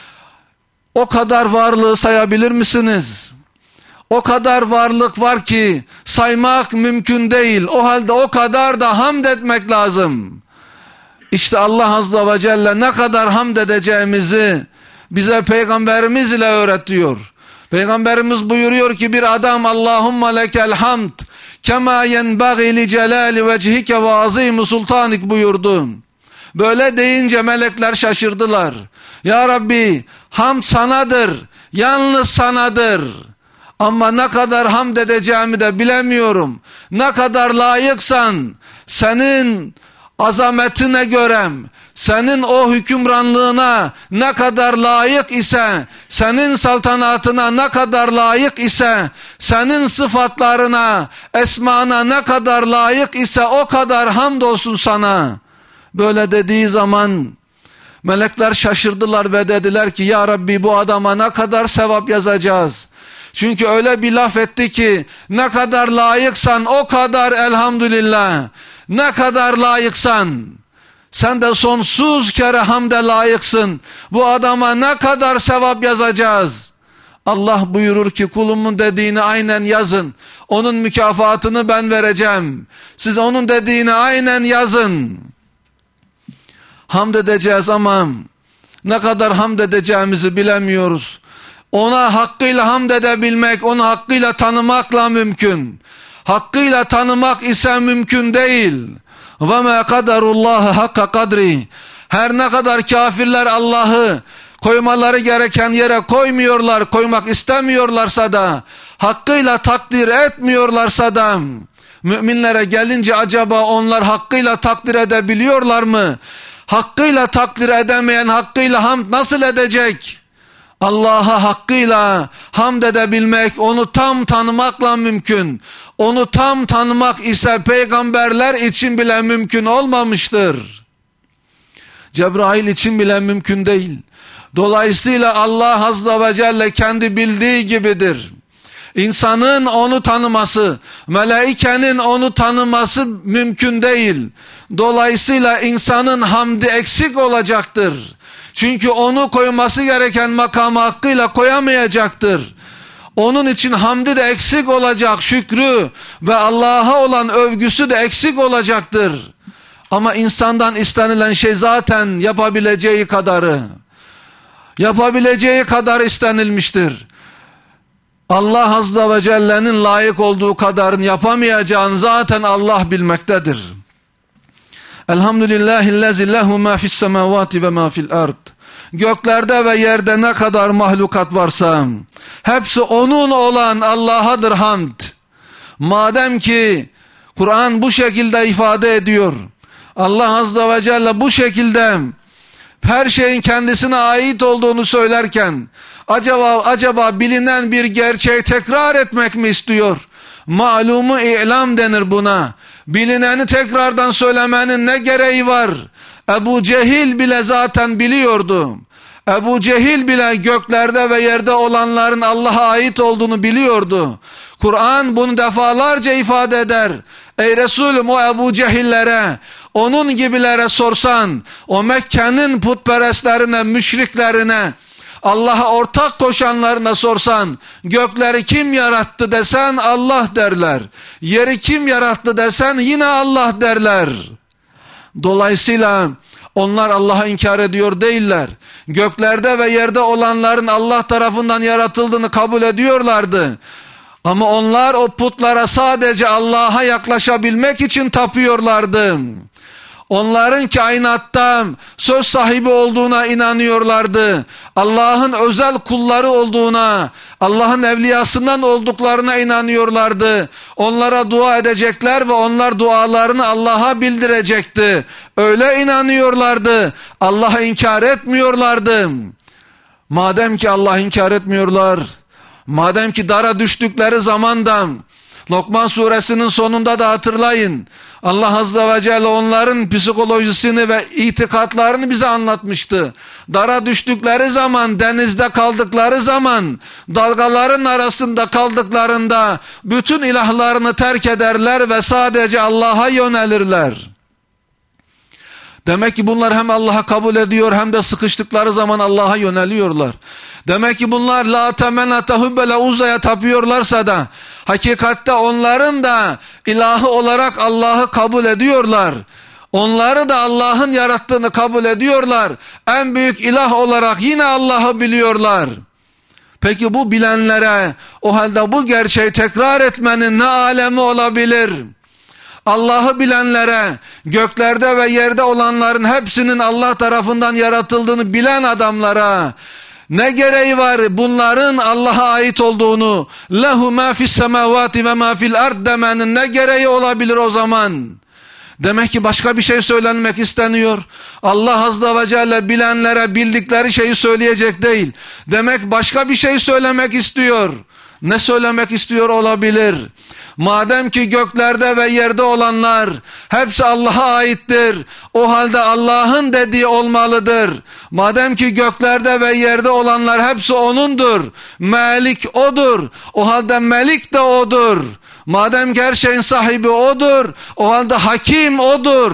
O kadar varlığı sayabilir misiniz? O kadar varlık var ki saymak mümkün değil. O halde o kadar da hamd etmek lazım. İşte Allah Azze ve Celle ne kadar hamd edeceğimizi bize Peygamberimiz ile öğretiyor. Peygamberimiz buyuruyor ki bir adam Allahümme lekel hamd kema yenbaghi li celali vechike ve azim sultanik buyurdu. Böyle deyince melekler şaşırdılar. Ya Rabbi hamd sanadır, yalnız sanadır. Ama ne kadar hamd edeceğimi de bilemiyorum. Ne kadar layıksan senin azametine göre, senin o hükümranlığına ne kadar layık ise, senin saltanatına ne kadar layık ise, senin sıfatlarına, esmana ne kadar layık ise o kadar hamdolsun sana. Böyle dediği zaman melekler şaşırdılar ve dediler ki ya Rabbi bu adama ne kadar sevap yazacağız? Çünkü öyle bir laf etti ki ne kadar layıksan o kadar elhamdülillah. Ne kadar layıksan sen de sonsuz kere hamde layıksın. Bu adama ne kadar sevap yazacağız? Allah buyurur ki kulumun dediğini aynen yazın. Onun mükafatını ben vereceğim. Siz onun dediğini aynen yazın. Hamd edeceğiz ama ne kadar hamd edeceğimizi bilemiyoruz. Ona hakkıyla hamd edebilmek, onu hakkıyla tanımakla mümkün. Hakkıyla tanımak ise mümkün değil. وَمَا قَدَرُ اللّٰهِ حَقَّ قَدْرِ. Her ne kadar kafirler Allah'ı koymaları gereken yere koymuyorlar, koymak istemiyorlarsa da, hakkıyla takdir etmiyorlarsa da, müminlere gelince acaba onlar hakkıyla takdir edebiliyorlar mı? Hakkıyla takdir edemeyen hakkıyla hamd nasıl edecek? Allah'a hakkıyla hamd edebilmek, onu tam tanımakla mümkün. Onu tam tanımak ise peygamberler için bile mümkün olmamıştır. Cebrail için bile mümkün değil. Dolayısıyla Allah Azze ve Celle kendi bildiği gibidir. İnsanın onu tanıması, melaikenin onu tanıması mümkün değil. Dolayısıyla insanın hamdi eksik olacaktır. Çünkü onu koyması gereken makamı hakkıyla koyamayacaktır. Onun için hamdi de eksik olacak, şükrü ve Allah'a olan övgüsü de eksik olacaktır. Ama insandan istenilen şey zaten yapabileceği kadarı. Yapabileceği kadar istenilmiştir. Allah Azze ve Celle'nin layık olduğu kadarını yapamayacağını zaten Allah bilmektedir. Elhamdülillahillezî lehu mâ fissemâvâti ve mâ fil ard. Göklerde ve yerde ne kadar mahlukat varsa hepsi onun olan Allah'adır hamd. Madem ki Kur'an bu şekilde ifade ediyor, Allah Azze ve Celle bu şekilde her şeyin kendisine ait olduğunu söylerken acaba acaba bilinen bir gerçeği tekrar etmek mi istiyor? Malumu ilam denir buna. Bilineni tekrardan söylemenin ne gereği var? Ebu Cehil bile zaten biliyordu. Ebu Cehil bile göklerde ve yerde olanların Allah'a ait olduğunu biliyordu. Kur'an bunu defalarca ifade eder. Ey Resulüm, o Ebu Cehillere, onun gibilere sorsan, o Mekke'nin putperestlerine, müşriklerine, Allah'a ortak koşanlarına sorsan, gökleri kim yarattı desen Allah derler. Yeri kim yarattı desen yine Allah derler. Dolayısıyla onlar Allah'ı inkar ediyor değiller. Göklerde ve yerde olanların Allah tarafından yaratıldığını kabul ediyorlardı. Ama onlar o putlara sadece Allah'a yaklaşabilmek için tapıyorlardı. Onların kainatta söz sahibi olduğuna inanıyorlardı. Allah'ın özel kulları olduğuna, Allah'ın evliyasından olduklarına inanıyorlardı. Onlara dua edecekler ve onlar dualarını Allah'a bildirecekti. Öyle inanıyorlardı. Allah'ı inkar etmiyorlardı. Madem ki Allah'ı inkar etmiyorlar, madem ki dara düştükleri zamandan, Lokman suresinin sonunda da hatırlayın, Allah Azze ve Celle onların psikolojisini ve itikatlarını bize anlatmıştı. Dara düştükleri zaman, denizde kaldıkları zaman, dalgaların arasında kaldıklarında bütün ilahlarını terk ederler ve sadece Allah'a yönelirler. Demek ki bunlar hem Allah'a kabul ediyor hem de sıkıştıkları zaman Allah'a yöneliyorlar. Demek ki bunlar la temenata hubbele uzaya tapıyorlarsa da hakikatte onların da ilahı olarak Allah'ı kabul ediyorlar. Onları da Allah'ın yarattığını kabul ediyorlar. En büyük ilah olarak yine Allah'ı biliyorlar. Peki bu bilenlere o halde bu gerçeği tekrar etmenin ne alemi olabilir? Allah'ı bilenlere, göklerde ve yerde olanların hepsinin Allah tarafından yaratıldığını bilen adamlara ne gereği var bunların Allah'a ait olduğunu, lehu ma fis semavati ve ma fil ard demenin ne gereği olabilir o zaman? Demek ki başka bir şey söylenmek isteniyor. Allah Azze ve Celle bilenlere bildikleri şeyi söyleyecek değil. Demek başka bir şey söylemek istiyor. Ne söylemek istiyor olabilir? Madem ki göklerde ve yerde olanlar hepsi Allah'a aittir, o halde Allah'ın dediği olmalıdır. Madem ki göklerde ve yerde olanlar hepsi O'nundur, Melik O'dur, o halde Melik de O'dur. Madem ki her şeyin sahibi O'dur, o halde Hakim O'dur.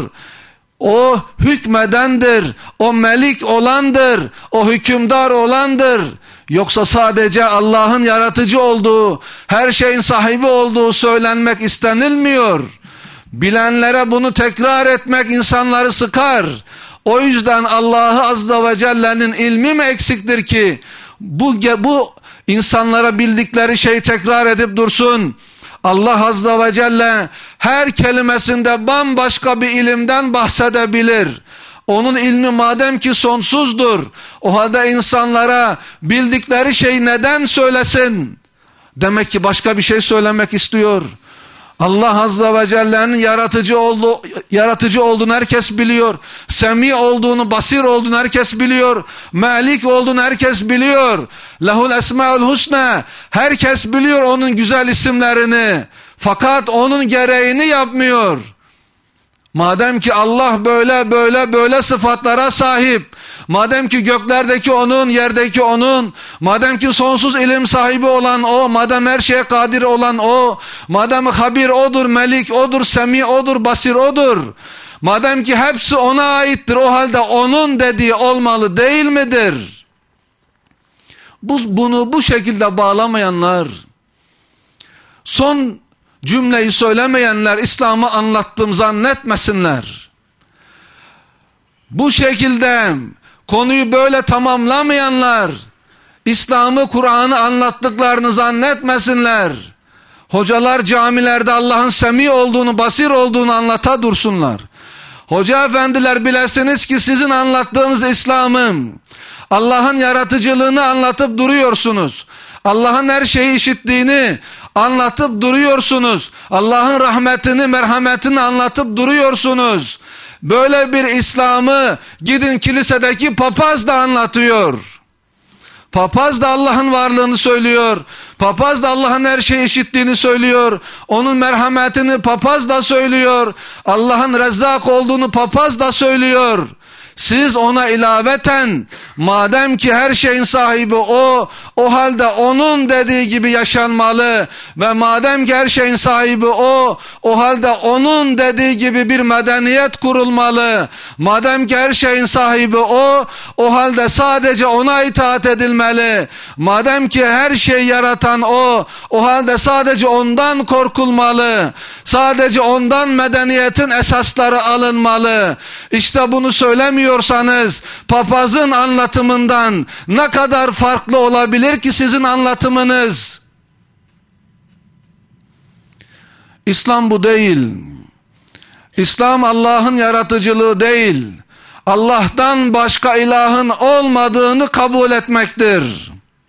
O hükmedendir, o Melik olandır, o hükümdar olandır. Yoksa sadece Allah'ın yaratıcı olduğu, her şeyin sahibi olduğu söylenmek istenilmiyor. Bilenlere bunu tekrar etmek insanları sıkar. O yüzden Allah'ı Azze ve Celle'nin ilmi mi eksiktir ki bu, bu insanlara bildikleri şeyi tekrar edip dursun? Allah Azze ve Celle her kelimesinde bambaşka bir ilimden bahsedebilir. Onun ilmi madem ki sonsuzdur, o halde insanlara bildikleri şeyi neden söylesin? Demek ki başka bir şey söylemek istiyor. Allah Azze ve Celle'nin yaratıcı, oldu, yaratıcı olduğunu herkes biliyor. Semi olduğunu, basir olduğunu herkes biliyor. Malik olduğunu herkes biliyor. Lehul esmaul husna. Herkes biliyor onun güzel isimlerini. Fakat onun gereğini yapmıyor. Madem ki Allah böyle böyle böyle sıfatlara sahip, madem ki göklerdeki O'nun, yerdeki O'nun, madem ki sonsuz ilim sahibi olan O, madem her şeye kadir olan O, madem habir O'dur, Melik O'dur, Semi O'dur, Basir O'dur, madem ki hepsi O'na aittir, o halde O'nun dediği olmalı değil midir? Bu, bunu bu şekilde bağlamayanlar, son cümleyi söylemeyenler İslam'ı anlattım zannetmesinler. Bu şekilde konuyu böyle tamamlamayanlar İslam'ı, Kur'an'ı anlattıklarını zannetmesinler. Hocalar camilerde Allah'ın semi olduğunu, basir olduğunu anlata dursunlar. Hoca efendiler bilesiniz ki sizin anlattığınız İslam'ın, Allah'ın yaratıcılığını anlatıp duruyorsunuz. Allah'ın her şeyi işittiğini anlatıp duruyorsunuz. Allah'ın rahmetini, merhametini anlatıp duruyorsunuz. Böyle bir İslam'ı gidin kilisedeki papaz da anlatıyor. Papaz da Allah'ın varlığını söylüyor. Papaz da Allah'ın her şeyi işittiğini söylüyor. Onun merhametini papaz da söylüyor. Allah'ın Rezzak olduğunu papaz da söylüyor. Siz ona ilaveten, madem ki her şeyin sahibi o, o halde onun dediği gibi yaşanmalı ve madem ki her şeyin sahibi o, o halde onun dediği gibi bir medeniyet kurulmalı. Madem ki her şeyin sahibi o, o halde sadece ona itaat edilmeli. Madem ki her şeyi yaratan o, o halde sadece ondan korkulmalı. Sadece ondan medeniyetin esasları alınmalı. İşte bunu söylemiyorsanız papazın anlatımından ne kadar farklı olabilir ki sizin anlatımınız? İslam bu değil. İslam Allah'ın yaratıcılığı değil. Allah'tan başka ilahın olmadığını kabul etmektir.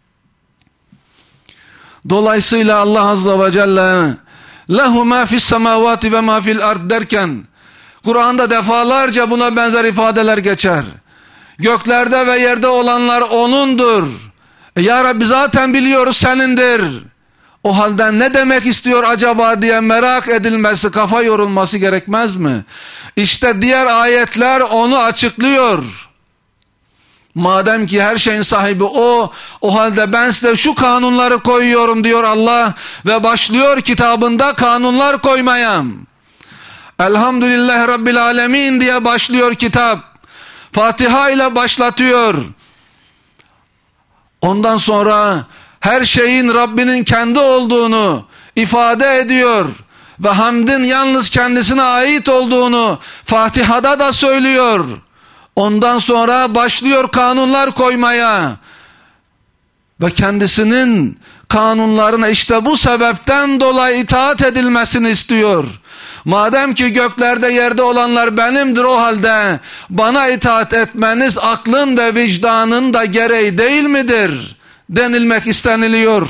Dolayısıyla Allah Azze ve Celle lehu ma fis semavati ve ma fil ard derken Kur'an'da defalarca buna benzer ifadeler geçer. Göklerde ve yerde olanlar O'nundur. E ya Rabbi zaten biliyoruz senindir. O halde ne demek istiyor acaba diye merak edilmesi, kafa yorulması gerekmez mi? İşte diğer ayetler onu açıklıyor. Madem ki her şeyin sahibi o, o halde ben size şu kanunları koyuyorum diyor Allah ve başlıyor kitabında kanunlar koymaya. Elhamdülillah Rabbil Alemin diye başlıyor kitap. Fatiha ile başlatıyor. Ondan sonra her şeyin Rabbinin kendi olduğunu ifade ediyor. Ve hamdin yalnız kendisine ait olduğunu Fatiha'da da söylüyor. Ondan sonra başlıyor kanunlar koymaya. Ve kendisinin kanunlarına işte bu sebepten dolayı itaat edilmesini istiyor. Madem ki göklerde yerde olanlar benimdir, o halde bana itaat etmeniz aklın ve vicdanın da gereği değil midir? Denilmek isteniliyor.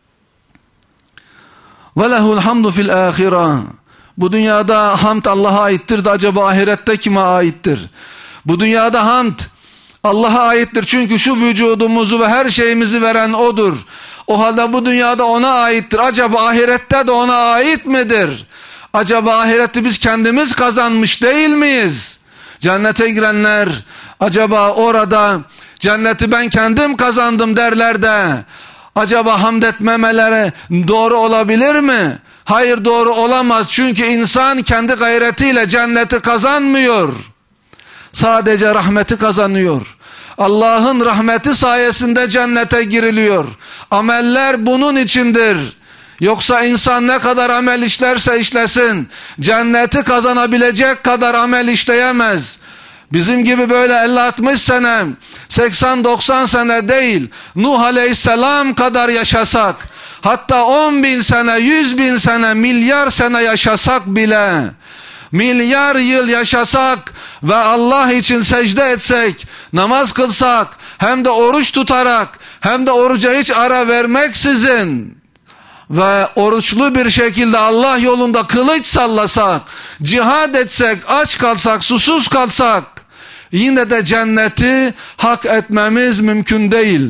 Ve lehul hamdu fil ahire. Bu dünyada hamd Allah'a aittir de acaba ahirette kime aittir? Bu dünyada hamd Allah'a aittir çünkü şu vücudumuzu ve her şeyimizi veren O'dur. O halde bu dünyada O'na aittir. Acaba ahirette de O'na ait midir? Acaba ahireti biz kendimiz kazanmış değil miyiz? Cennete girenler acaba orada cenneti ben kendim kazandım derler de acaba hamd etmemeleri doğru olabilir mi? Hayır, doğru olamaz. Çünkü insan kendi gayretiyle cenneti kazanmıyor. Sadece rahmeti kazanıyor. Allah'ın rahmeti sayesinde cennete giriliyor. Ameller bunun içindir. Yoksa insan ne kadar amel işlerse işlesin, cenneti kazanabilecek kadar amel işleyemez. Bizim gibi böyle elli altmış sene, seksen doksan sene değil, Nuh Aleyhisselam kadar yaşasak, hatta on bin sene, yüz bin sene, milyar sene yaşasak bile, milyar yıl yaşasak ve Allah için secde etsek, namaz kılsak, hem de oruç tutarak, hem de oruca hiç ara vermeksizin ve oruçlu bir şekilde Allah yolunda kılıç sallasak, cihad etsek, aç kalsak, susuz kalsak, yine de cenneti hak etmemiz mümkün değil.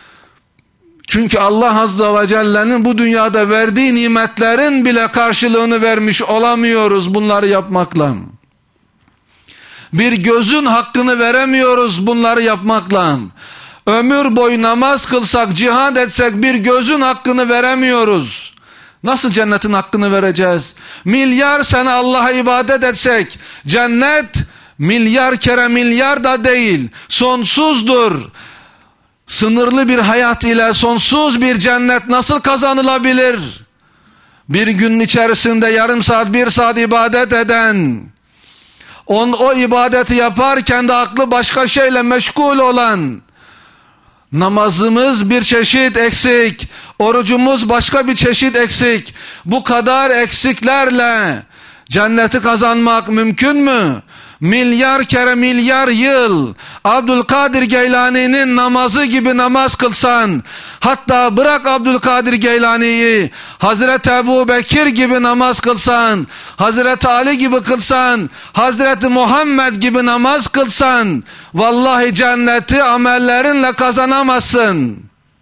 Çünkü Allah Azze ve Celle'nin bu dünyada verdiği nimetlerin bile karşılığını vermiş olamıyoruz bunları yapmakla. Bir gözün hakkını veremiyoruz bunları yapmakla. Ömür boyu namaz kılsak, cihad etsek bir gözün hakkını veremiyoruz. Nasıl cennetin hakkını vereceğiz? Milyar sene Allah'a ibadet etsek, cennet milyar kere milyar da değil, sonsuzdur. Sınırlı bir hayat ile sonsuz bir cennet nasıl kazanılabilir? Bir günün içerisinde yarım saat, bir saat ibadet eden, on, o ibadeti yaparken de aklı başka şeyle meşgul olan, namazımız bir çeşit eksik, orucumuz başka bir çeşit eksik. Bu kadar eksiklerle cenneti kazanmak mümkün mü? Milyar kere milyar yıl Abdülkadir Geylani'nin namazı gibi namaz kılsan, hatta bırak Abdülkadir Geylani'yi, Hazreti Ebu Bekir gibi namaz kılsan, Hazreti Ali gibi kılsan, Hazreti Muhammed gibi namaz kılsan, vallahi cenneti amellerinle kazanamazsın.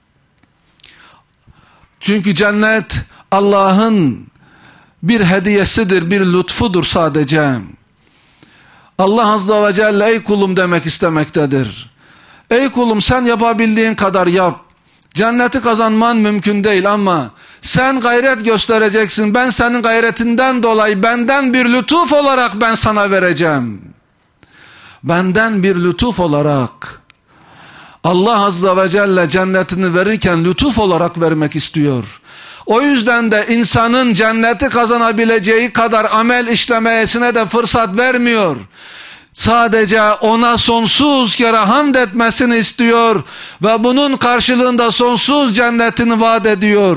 Çünkü cennet Allah'ın bir hediyesidir, bir lütfudur sadece. Allah Azze ve Celle ey kulum demek istemektedir. Ey kulum, sen yapabildiğin kadar yap. Cenneti kazanman mümkün değil ama sen gayret göstereceksin. Ben senin gayretinden dolayı benden bir lütuf olarak ben sana vereceğim. Benden bir lütuf olarak. Allah Azze ve Celle cennetini verirken lütuf olarak vermek istiyor. O yüzden de insanın cenneti kazanabileceği kadar amel işlemesine de fırsat vermiyor. Sadece ona sonsuz kere hamd etmesini istiyor ve bunun karşılığında sonsuz cennetini vaat ediyor.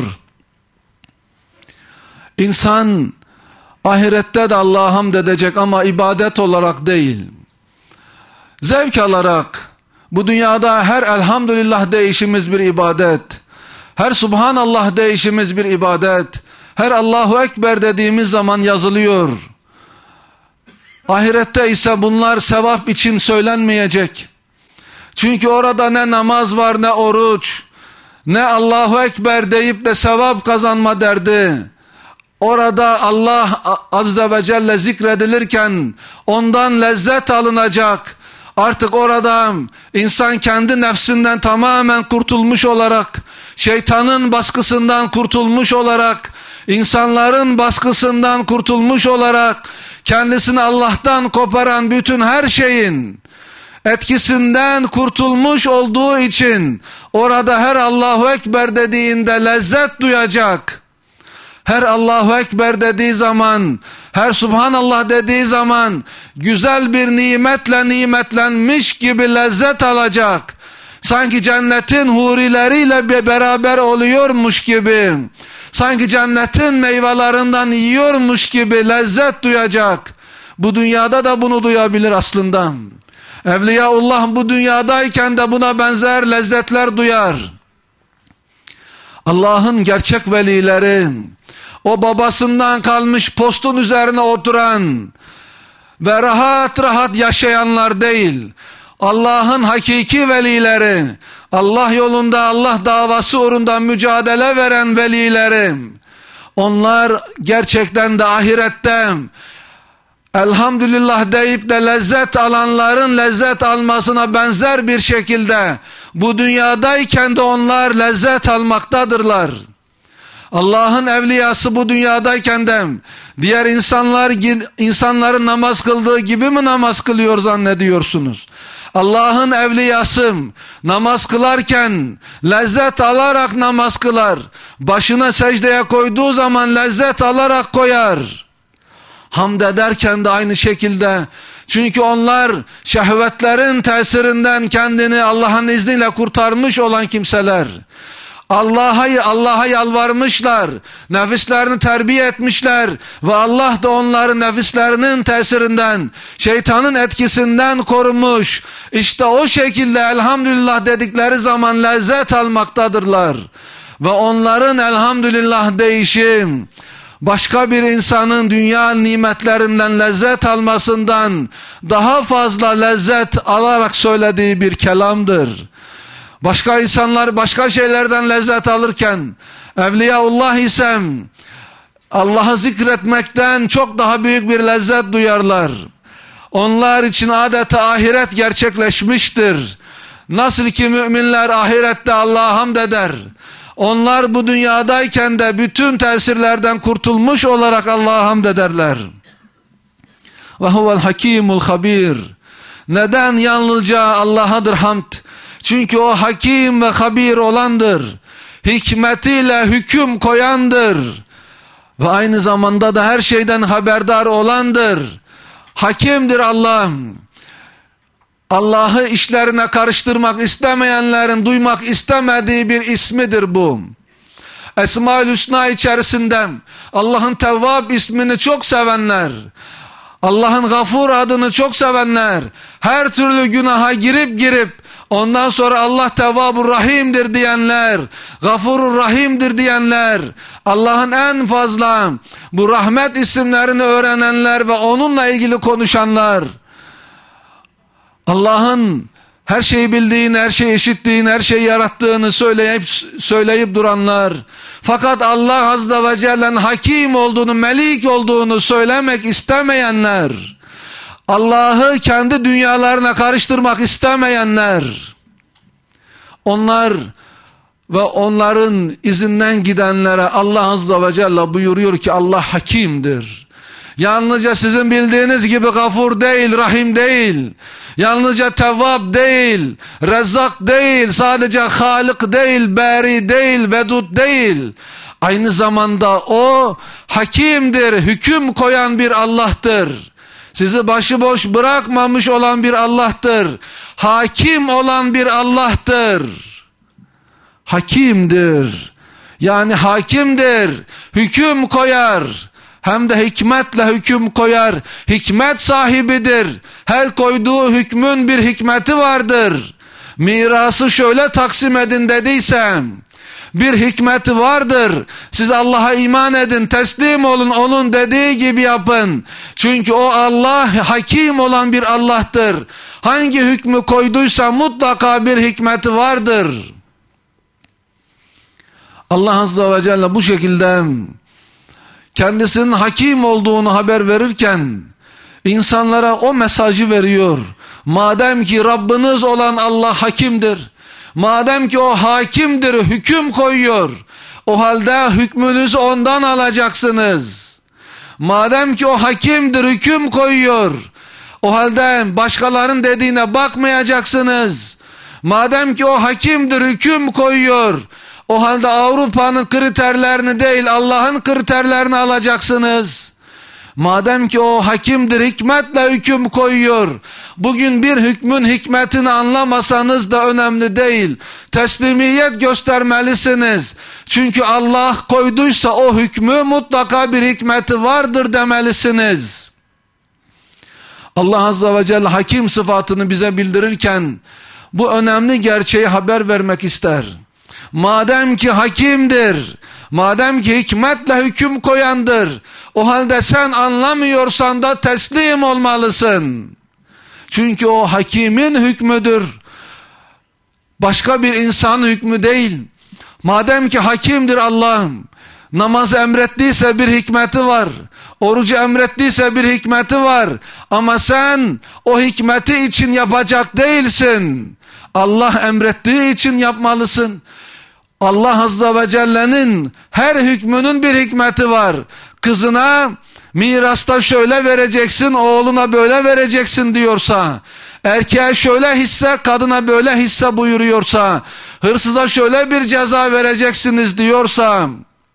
İnsan ahirette de Allah'a hamd edecek ama ibadet olarak değil. Zevk alarak. Bu dünyada her elhamdülillah deyişimiz bir ibadet. Her subhanallah deyişimiz bir ibadet. Her Allahu Ekber dediğimiz zaman yazılıyor. Ahirette ise bunlar sevap için söylenmeyecek. Çünkü orada ne namaz var, ne oruç, ne Allahu Ekber deyip de sevap kazanma derdi. Orada Allah Azze ve Celle zikredilirken ondan lezzet alınacak. Artık orada insan kendi nefsinden tamamen kurtulmuş olarak, şeytanın baskısından kurtulmuş olarak, insanların baskısından kurtulmuş olarak, kendisini Allah'tan koparan bütün her şeyin etkisinden kurtulmuş olduğu için orada her Allahu Ekber dediğinde lezzet duyacak. Her Allahu Ekber dediği zaman, her Subhanallah dediği zaman güzel bir nimetle nimetlenmiş gibi lezzet alacak. Sanki cennetin hurileriyle beraber oluyormuş gibi, sanki cennetin meyvelerinden yiyormuş gibi lezzet duyacak. Bu dünyada da bunu duyabilir aslında. Evliyaullah bu dünyadayken de buna benzer lezzetler duyar. Allah'ın gerçek velileri, o babasından kalmış postun üzerine oturan ve rahat rahat yaşayanlar değil, Allah'ın hakiki velileri, Allah yolunda, Allah davası uğrunda mücadele veren velileri, onlar gerçekten de ahirette elhamdülillah deyip de lezzet alanların lezzet almasına benzer bir şekilde bu dünyadayken de onlar lezzet almaktadırlar. Allah'ın evliyası bu dünyadayken de diğer insanlar insanların namaz kıldığı gibi mi namaz kılıyor zannediyorsunuz? Allah'ın evliyası namaz kılarken lezzet alarak namaz kılar. Başına secdeye koyduğu zaman lezzet alarak koyar. Hamd ederken de aynı şekilde. Çünkü onlar şehvetlerin tesirinden kendini Allah'ın izniyle kurtarmış olan kimseler. Allah'a Allah'a yalvarmışlar, nefislerini terbiye etmişler ve Allah da onları nefislerinin tesirinden, şeytanın etkisinden korumuş. İşte o şekilde elhamdülillah dedikleri zaman lezzet almaktadırlar. Ve onların elhamdülillah deyişi, başka bir insanın dünya nimetlerinden lezzet almasından daha fazla lezzet alarak söylediği bir kelamdır. Başka insanlar başka şeylerden lezzet alırken, Evliyaullah ise Allah'ı zikretmekten çok daha büyük bir lezzet duyarlar. Onlar için adeta ahiret gerçekleşmiştir. Nasıl ki müminler ahirette Allah'a hamd eder, onlar bu dünyadayken de bütün tesirlerden kurtulmuş olarak Allah'a hamd ederler. Ve huvel hakimul habir. Neden yalnızca Allah'adır hamd? Çünkü o hakim ve habir olandır. Hikmetiyle hüküm koyandır. Ve aynı zamanda da her şeyden haberdar olandır. Hakimdir Allah. Allah'ı işlerine karıştırmak istemeyenlerin duymak istemediği bir ismidir bu. Esma-ül Hüsna içerisinde Allah'ın Tevvab ismini çok sevenler, Allah'ın Gafur adını çok sevenler, her türlü günaha girip girip ondan sonra Allah Tevvabur Rahim'dir diyenler, Gafurur Rahim'dir diyenler, Allah'ın en fazla bu rahmet isimlerini öğrenenler ve onunla ilgili konuşanlar, Allah'ın her şeyi bildiğini, her şeyi işittiğini, her şeyi yarattığını söyleyip söyleyip duranlar, fakat Allah Azze ve Celle'nin hakim olduğunu, melik olduğunu söylemek istemeyenler, Allah'ı kendi dünyalarına karıştırmak istemeyenler, onlar ve onların izinden gidenlere Allah Azze ve Celle buyuruyor ki Allah hakimdir. Yalnızca sizin bildiğiniz gibi Gafur değil, Rahim değil. Yalnızca Tevvab değil, Rezzak değil, sadece Halık değil, Bari değil, Vedud değil. Aynı zamanda o hakimdir, hüküm koyan bir Allah'tır. Sizi başıboş bırakmamış olan bir Allah'tır. Hakim olan bir Allah'tır. Hakimdir. Yani hakimdir, hüküm koyar. Hem de hikmetle hüküm koyar. Hikmet sahibidir. Her koyduğu hükmün bir hikmeti vardır. Mirası şöyle taksim edin dediysem, bir hikmeti vardır. Siz Allah'a iman edin, teslim olun, onun dediği gibi yapın. Çünkü o Allah hakim olan bir Allah'tır. Hangi hükmü koyduysa mutlaka bir hikmeti vardır. Allah Azze ve Celle bu şekilde kendisinin hakim olduğunu haber verirken insanlara o mesajı veriyor. Madem ki Rabbiniz olan Allah hakimdir, madem ki o hakimdir, hüküm koyuyor, o halde hükmünüzü ondan alacaksınız. Madem ki o hakimdir, hüküm koyuyor, o halde başkalarının dediğine bakmayacaksınız. Madem ki o hakimdir, hüküm koyuyor, o halde Avrupa'nın kriterlerini değil Allah'ın kriterlerini alacaksınız. Madem ki o hakimdir, hikmetle hüküm koyuyor. Bugün bir hükmün hikmetini anlamasanız da önemli değil. Teslimiyet göstermelisiniz. Çünkü Allah koyduysa o hükmü mutlaka bir hikmeti vardır demelisiniz. Allah Azze ve Celle hakim sıfatını bize bildirirken bu önemli gerçeği haber vermek ister. Madem ki hakimdir, madem ki hikmetle hüküm koyandır, o halde sen anlamıyorsan da teslim olmalısın. Çünkü o hakimin hükmüdür. Başka bir insan hükmü değil. Madem ki hakimdir Allah'ım, namazı emrettiyse bir hikmeti var. Orucu emrettiyse bir hikmeti var. Ama sen o hikmeti için yapacak değilsin. Allah emrettiği için yapmalısın. Allah Azze ve Celle'nin her hükmünün bir hikmeti var. Kızına mirasta şöyle vereceksin, oğluna böyle vereceksin diyorsa, erkeğe şöyle hisse, kadına böyle hisse buyuruyorsa, hırsıza şöyle bir ceza vereceksiniz diyorsa,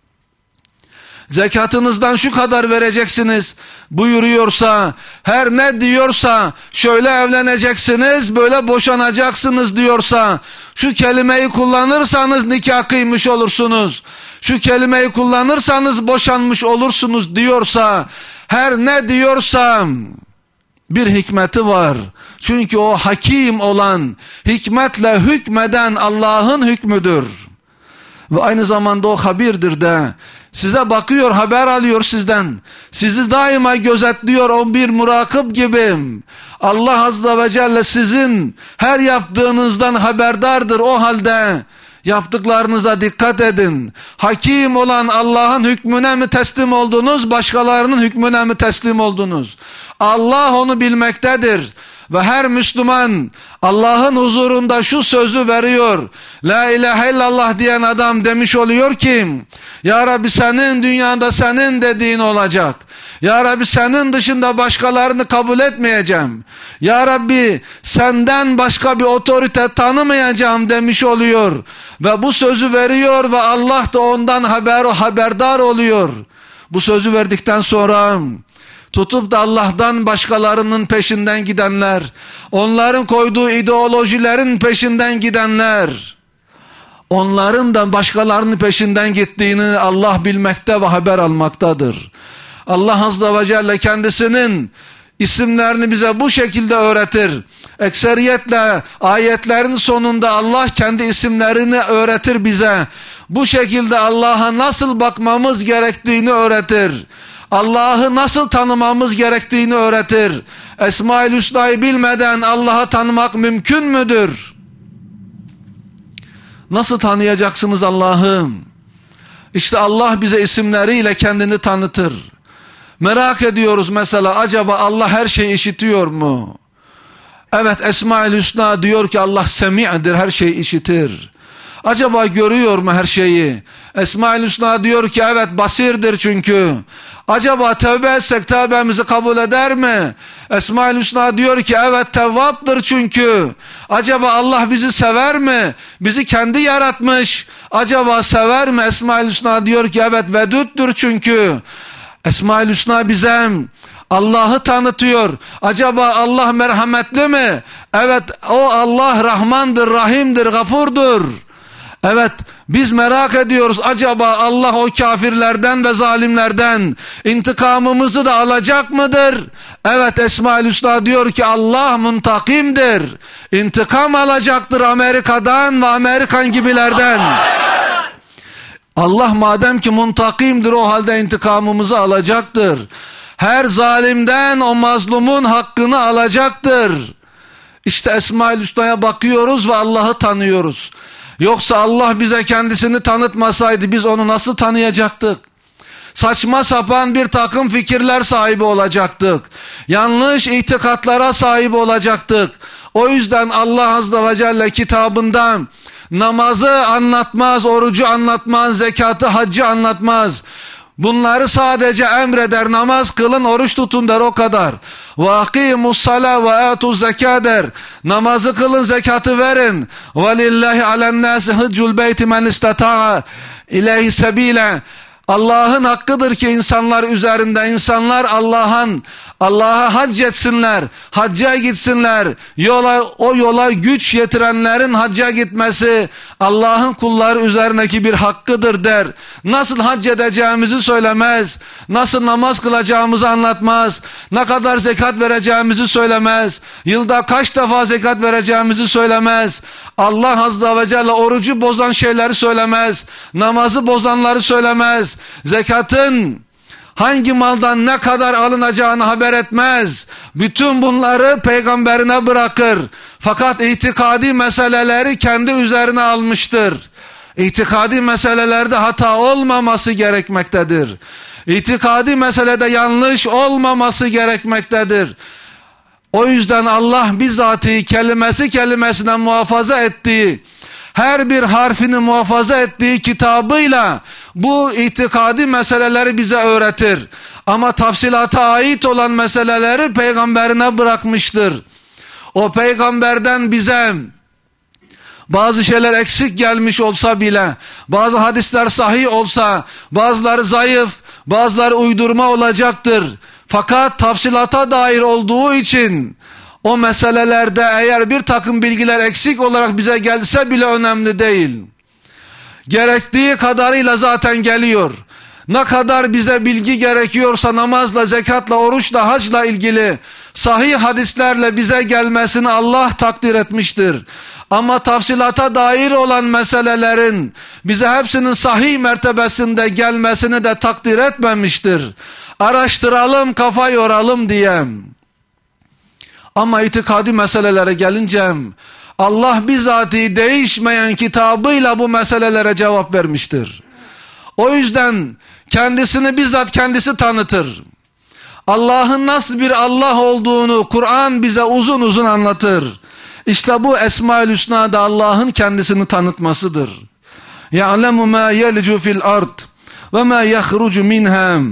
zekatınızdan şu kadar vereceksiniz buyuruyorsa, her ne diyorsa, şöyle evleneceksiniz, böyle boşanacaksınız diyorsa, şu kelimeyi kullanırsanız nikah kıymış olursunuz, şu kelimeyi kullanırsanız boşanmış olursunuz diyorsa, her ne diyorsam bir hikmeti var. Çünkü o hakim olan, hikmetle hükmeden Allah'ın hükmüdür. Ve aynı zamanda o habirdir de, size bakıyor, haber alıyor sizden. Sizi daima gözetliyor, o bir murakip gibi. Allah Azze ve Celle sizin her yaptığınızdan haberdardır. O halde yaptıklarınıza dikkat edin. Hakim olan Allah'ın hükmüne mi teslim oldunuz, başkalarının hükmüne mi teslim oldunuz? Allah onu bilmektedir. Ve her Müslüman Allah'ın huzurunda şu sözü veriyor. La ilahe illallah diyen adam demiş oluyor ki, Ya Rabbi senin dünyada senin dediğin olacak. Ya Rabbi senin dışında başkalarını kabul etmeyeceğim. Ya Rabbi senden başka bir otorite tanımayacağım demiş oluyor. Ve bu sözü veriyor ve Allah da ondan haber, haberdar oluyor. Bu sözü verdikten sonra tutup da Allah'tan başkalarının peşinden gidenler, onların koyduğu ideolojilerin peşinden gidenler, onların da başkalarının peşinden gittiğini Allah bilmekte ve haber almaktadır. Allah Azze ve Celle kendisinin isimlerini bize bu şekilde öğretir. Ekseriyetle ayetlerin sonunda Allah kendi isimlerini öğretir bize. Bu şekilde Allah'a nasıl bakmamız gerektiğini öğretir. Allah'ı nasıl tanımamız gerektiğini öğretir. Esma-ül Hüsna'yı bilmeden Allah'ı tanımak mümkün müdür? Nasıl tanıyacaksınız Allah'ı? İşte Allah bize isimleriyle kendini tanıtır. Merak ediyoruz mesela, acaba Allah her şeyi işitiyor mu? Evet, Esma-ül Hüsna diyor ki Allah semi'dir, her şeyi işitir. Acaba görüyor mu her şeyi? Esma-ül Hüsna diyor ki evet, basirdir çünkü. Acaba tevbe etsek tevbemizi kabul eder mi? Esma-ül Hüsna diyor ki evet, tevvaptır çünkü. Acaba Allah bizi sever mi? Bizi kendi yaratmış. Acaba sever mi? Esma-ül Hüsna diyor ki evet, vedüttür çünkü. Esma-ül Hüsna bize Allah'ı tanıtıyor. Acaba Allah merhametli mi? Evet, o Allah Rahmandır, Rahim'dir, Gafurdur. Evet, biz merak ediyoruz, acaba Allah o kafirlerden ve zalimlerden intikamımızı da alacak mıdır? Evet, Esma-ül Hüsna diyor ki Allah muntakimdir. İntikam alacaktır Amerika'dan ve Amerikan gibilerden. Allah madem ki muntakimdir, o halde intikamımızı alacaktır. Her zalimden o mazlumun hakkını alacaktır. İşte Esma-ül Hüsna'ya bakıyoruz ve Allah'ı tanıyoruz. Yoksa Allah bize kendisini tanıtmasaydı biz onu nasıl tanıyacaktık? Saçma sapan bir takım fikirler sahibi olacaktık. Yanlış itikatlara sahip olacaktık. O yüzden Allah Azze ve Celle kitabından namazı anlatmaz, orucu anlatmaz, zekatı, haccı anlatmaz. Bunları sadece emreder, namaz kılın, oruç tutun der, o kadar. Ve akimus sala ve atuz zeka der. Namazı kılın, zekatı verin. Ve lillahi alennâsi hıccul beyti men istata'a ileyhi sebîle. Allah'ın hakkıdır ki insanlar üzerinde, insanlar Allah'ın Allah'a hac etsinler, hacca gitsinler. Yola, o yola güç yetirenlerin hacca gitmesi Allah'ın kulları üzerindeki bir hakkıdır der. Nasıl hac edeceğimizi söylemez, nasıl namaz kılacağımızı anlatmaz, ne kadar zekat vereceğimizi söylemez, yılda kaç defa zekat vereceğimizi söylemez. Allah Azze ve Celle orucu bozan şeyleri söylemez, namazı bozanları söylemez, zekatın hangi maldan ne kadar alınacağını haber etmez. Bütün bunları peygamberine bırakır. Fakat itikadi meseleleri kendi üzerine almıştır. İtikadi meselelerde hata olmaması gerekmektedir. İtikadi meselede yanlış olmaması gerekmektedir. O yüzden Allah bizatihi kelimesi kelimesine muhafaza ettiği, her bir harfini muhafaza ettiği kitabıyla bu itikadi meseleleri bize öğretir. Ama tafsilata ait olan meseleleri peygamberine bırakmıştır. O peygamberden bize bazı şeyler eksik gelmiş olsa bile, bazı hadisler sahih olsa, bazıları zayıf, bazıları uydurma olacaktır. Fakat tafsilata dair olduğu için o meselelerde eğer bir takım bilgiler eksik olarak bize gelse bile önemli değil. Gerektiği kadarıyla zaten geliyor. Ne kadar bize bilgi gerekiyorsa namazla, zekatla, oruçla, hacla ilgili sahih hadislerle bize gelmesini Allah takdir etmiştir. Ama tafsilata dair olan meselelerin bize hepsinin sahih mertebesinde gelmesini de takdir etmemiştir. Araştıralım, kafa yoralım diyem. Ama itikadi meselelere gelince Allah bizatihi değişmeyen kitabıyla bu meselelere cevap vermiştir. O yüzden kendisini bizzat kendisi tanıtır. Allah'ın nasıl bir Allah olduğunu Kur'an bize uzun uzun anlatır. İşte bu Esma-ül Hüsna'da Allah'ın kendisini tanıtmasıdır. يَعْلَمُ مَا يَلْجُ فِي الْأَرْضِ وَمَا يَخْرُجُ مِنْهَا.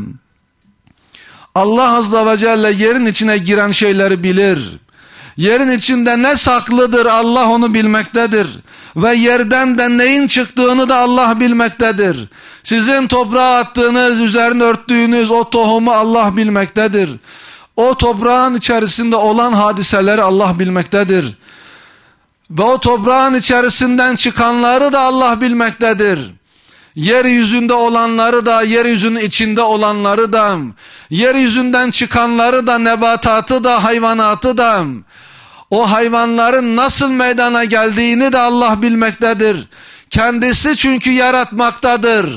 Allah Azze ve Celle yerin içine giren şeyleri bilir. Yerin içinde ne saklıdır Allah onu bilmektedir. Ve yerden de neyin çıktığını da Allah bilmektedir. Sizin toprağa attığınız, üzerine örttüğünüz o tohumu Allah bilmektedir. O toprağın içerisinde olan hadiseleri Allah bilmektedir. Ve o toprağın içerisinden çıkanları da Allah bilmektedir. Yeryüzünde olanları da, yeryüzünün içinde olanları da, yeryüzünden çıkanları da, nebatatı da, hayvanatı da, o hayvanların nasıl meydana geldiğini de Allah bilmektedir. Kendisi çünkü yaratmaktadır.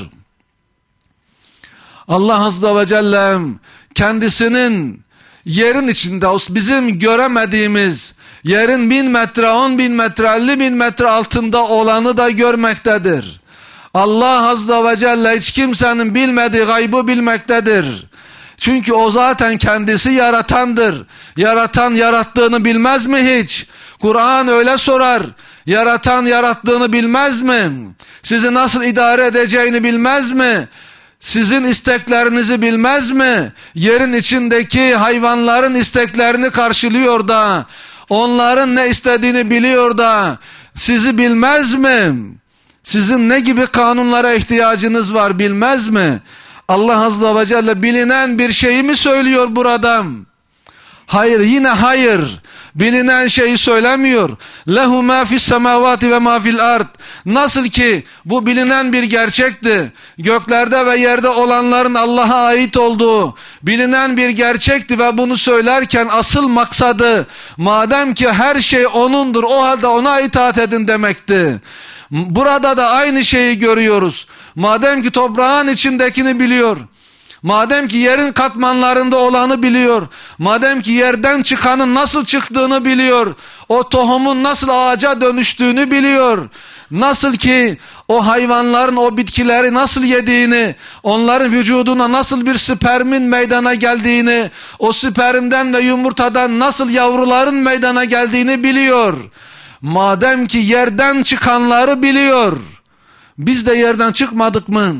Allah Azze ve Celle kendisinin yerin içinde, bizim göremediğimiz yerin bin metre, on bin metre, elli bin metre altında olanı da görmektedir. Allah Azze ve Celle hiç kimsenin bilmediği gaybı bilmektedir. Çünkü o zaten kendisi yaratandır. Yaratan yarattığını bilmez mi hiç? Kur'an öyle sorar. Yaratan yarattığını bilmez mi? Sizi nasıl idare edeceğini bilmez mi? Sizin isteklerinizi bilmez mi? Yerin içindeki hayvanların isteklerini karşılıyor da, onların ne istediğini biliyor da, sizi bilmez mi? Sizin ne gibi kanunlara ihtiyacınız var bilmez mi? Allah Azze ve Celle bilinen bir şeyi mi söylüyor burada? Hayır, yine hayır. Bilinen şeyi söylemiyor. Lehu ma fis semavati ve ma fil ard. Nasıl ki bu bilinen bir gerçekti. Göklerde ve yerde olanların Allah'a ait olduğu bilinen bir gerçekti ve bunu söylerken asıl maksadı, madem ki her şey O'nundur, o halde O'na itaat edin demekti. Burada da aynı şeyi görüyoruz. Madem ki toprağın içindekini biliyor, madem ki yerin katmanlarında olanı biliyor, madem ki yerden çıkanın nasıl çıktığını biliyor, o tohumun nasıl ağaca dönüştüğünü biliyor, nasıl ki o hayvanların o bitkileri nasıl yediğini, onların vücuduna nasıl bir spermin meydana geldiğini, o spermden ve yumurtadan nasıl yavruların meydana geldiğini biliyor. Madem ki yerden çıkanları biliyor, biz de yerden çıkmadık mı?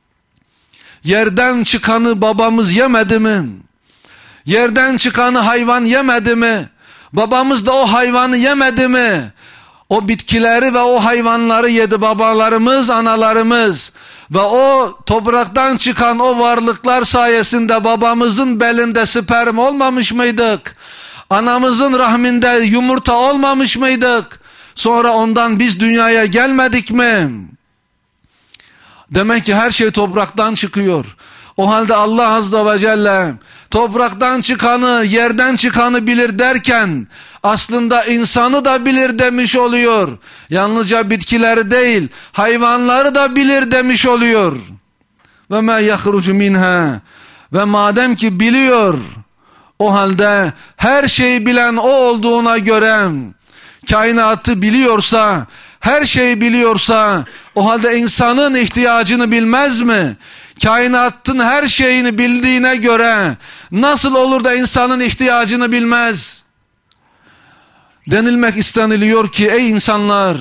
Yerden çıkanı babamız yemedi mi? Yerden çıkanı hayvan yemedi mi? Babamız da o hayvanı yemedi mi? O bitkileri ve o hayvanları yedi babalarımız, analarımız. Ve o topraktan çıkan o varlıklar sayesinde babamızın belinde sperm olmamış mıydık? Anamızın rahminde yumurta olmamış mıydık? Sonra ondan biz dünyaya gelmedik mi? Demek ki her şey topraktan çıkıyor. O halde Allah Azze ve Celle topraktan çıkanı, yerden çıkanı bilir derken aslında insanı da bilir demiş oluyor. Yalnızca bitkileri değil, hayvanları da bilir demiş oluyor. Ve ma yahrucu minha. Ve madem ki biliyor, o halde her şeyi bilen o olduğuna göre, kainatı biliyorsa, her şeyi biliyorsa, o halde insanın ihtiyacını bilmez mi? Kainatın her şeyini bildiğine göre nasıl olur da insanın ihtiyacını bilmez? Denilmek isteniliyor ki ey insanlar,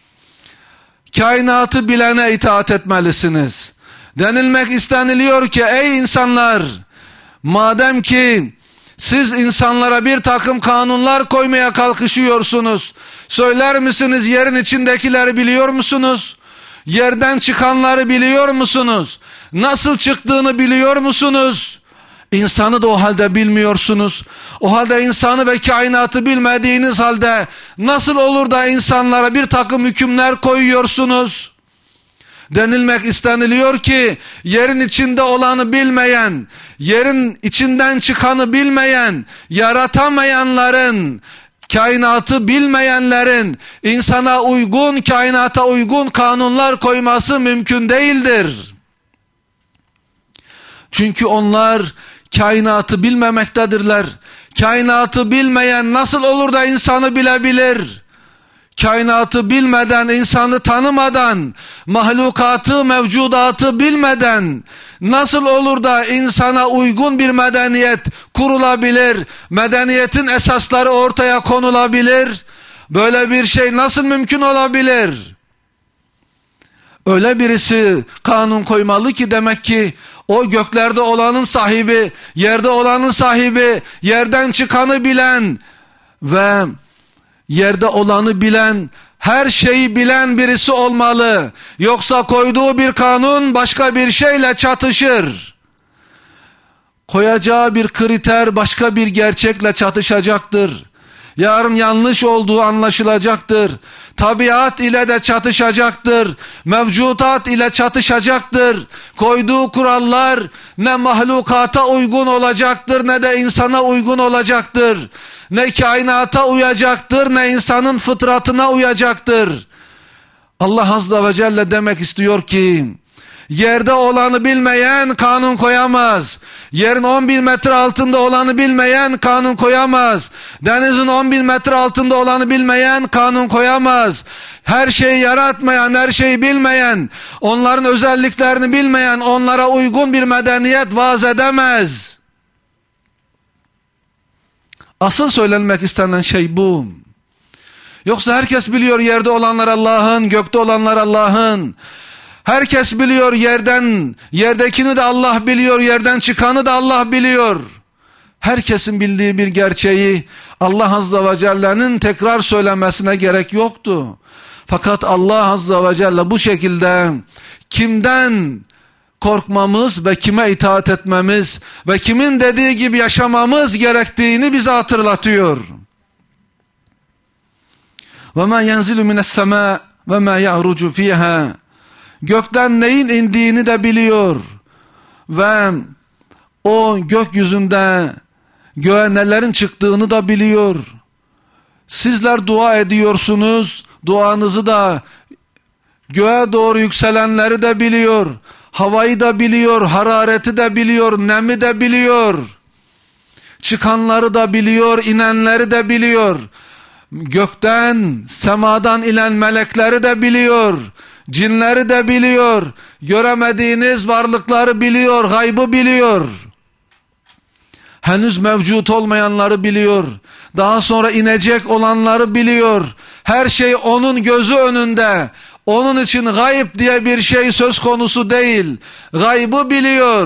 kainatı bilene itaat etmelisiniz. Denilmek isteniliyor ki ey insanlar, madem ki siz insanlara bir takım kanunlar koymaya kalkışıyorsunuz, söyler misiniz yerin içindekileri biliyor musunuz? Yerden çıkanları biliyor musunuz? Nasıl çıktığını biliyor musunuz? İnsanı da o halde bilmiyorsunuz. O halde insanı ve kainatı bilmediğiniz halde nasıl olur da insanlara bir takım hükümler koyuyorsunuz? Denilmek isteniliyor ki yerin içinde olanı bilmeyen, yerin içinden çıkanı bilmeyen, yaratamayanların, kainatı bilmeyenlerin insana uygun, kainata uygun kanunlar koyması mümkün değildir. Çünkü onlar kainatı bilmemektedirler. Kainatı bilmeyen nasıl olur da insanı bilebilir? Kainatı bilmeden, insanı tanımadan, mahlukatı, mevcudatı bilmeden nasıl olur da insana uygun bir medeniyet kurulabilir? Medeniyetin esasları ortaya konulabilir? Böyle bir şey nasıl mümkün olabilir? Öyle birisi kanun koymalı ki demek ki o göklerde olanın sahibi, yerde olanın sahibi, yerden çıkanı bilen ve yerde olanı bilen, her şeyi bilen birisi olmalı. Yoksa koyduğu bir kanun başka bir şeyle çatışır. Koyacağı bir kriter başka bir gerçekle çatışacaktır. Yarın yanlış olduğu anlaşılacaktır. Tabiat ile de çatışacaktır. Mevcudat ile çatışacaktır. Koyduğu kurallar ne mahlukata uygun olacaktır ne de insana uygun olacaktır. Ne kainata uyacaktır ne insanın fıtratına uyacaktır. Allah Azze ve Celle demek istiyor ki yerde olanı bilmeyen kanun koyamaz. Yerin on bin metre altında olanı bilmeyen kanun koyamaz. Denizin on bin metre altında olanı bilmeyen kanun koyamaz. Her şeyi yaratmayan, her şeyi bilmeyen, onların özelliklerini bilmeyen onlara uygun bir medeniyet vaaz edemez. Asıl söylenmek istenen şey bu. Yoksa herkes biliyor yerde olanlar Allah'ın, gökte olanlar Allah'ın. Herkes biliyor yerden, yerdekini de Allah biliyor, yerden çıkanı da Allah biliyor. Herkesin bildiği bir gerçeği Allah Azze ve Celle'nin tekrar söylemesine gerek yoktu. Fakat Allah Azze ve Celle bu şekilde kimden korkmamız ve kime itaat etmemiz ve kimin dediği gibi yaşamamız gerektiğini bize hatırlatıyor. وَمَا يَنْزِلُ مِنَ السَّمَاءِ وَمَا يَعْرُجُ فِيهَا. Gökten neyin indiğini de biliyor ve o gökyüzünde göğe nelerin çıktığını da biliyor. Sizler dua ediyorsunuz, duanızı da göğe doğru yükselenleri de biliyor, havayı da biliyor, harareti de biliyor, nemi de biliyor, çıkanları da biliyor, inenleri de biliyor, gökten, semadan inen melekleri de biliyor, cinleri de biliyor, göremediğiniz varlıkları biliyor, gaybı biliyor, henüz mevcut olmayanları biliyor, daha sonra inecek olanları biliyor. Her şey onun gözü önünde. Onun için gayb diye bir şey söz konusu değil. Gaybı biliyor.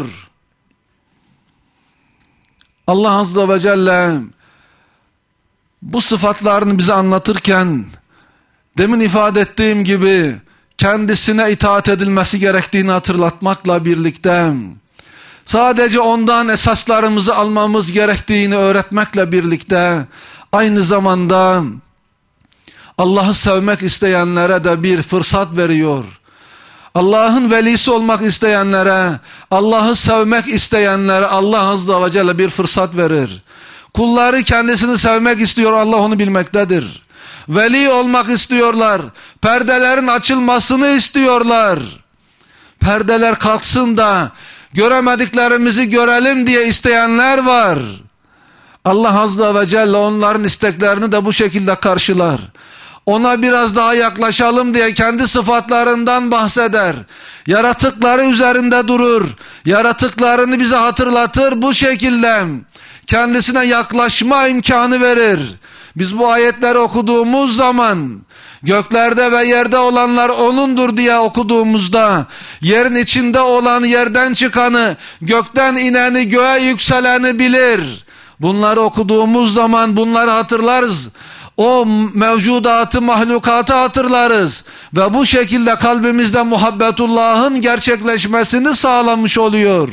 Allah Azze ve Celle bu sıfatlarını bize anlatırken demin ifade ettiğim gibi kendisine itaat edilmesi gerektiğini hatırlatmakla birlikte sadece ondan esaslarımızı almamız gerektiğini öğretmekle birlikte aynı zamanda Allah'ı sevmek isteyenlere de bir fırsat veriyor. Allah'ın velisi olmak isteyenlere, Allah'ı sevmek isteyenlere Allah Azze ve Celle bir fırsat verir. Kulları kendisini sevmek istiyor, Allah onu bilmektedir. Veli olmak istiyorlar, perdelerin açılmasını istiyorlar. Perdeler kalksın da göremediklerimizi görelim diye isteyenler var. Allah Azze ve Celle onların isteklerini de bu şekilde karşılar. Ona biraz daha yaklaşalım diye kendi sıfatlarından bahseder. Yaratıkları üzerinde durur. Yaratıklarını bize hatırlatır, bu şekilde kendisine yaklaşma imkanı verir. Biz bu ayetleri okuduğumuz zaman göklerde ve yerde olanlar O'nundur diye okuduğumuzda, yerin içinde olan yerden çıkanı, gökten ineni, göğe yükseleni bilir. Bunları okuduğumuz zaman bunları hatırlarız. O mevcudatı, mahlukatı hatırlarız. Ve bu şekilde kalbimizde muhabbetullah'ın gerçekleşmesini sağlamış oluyor.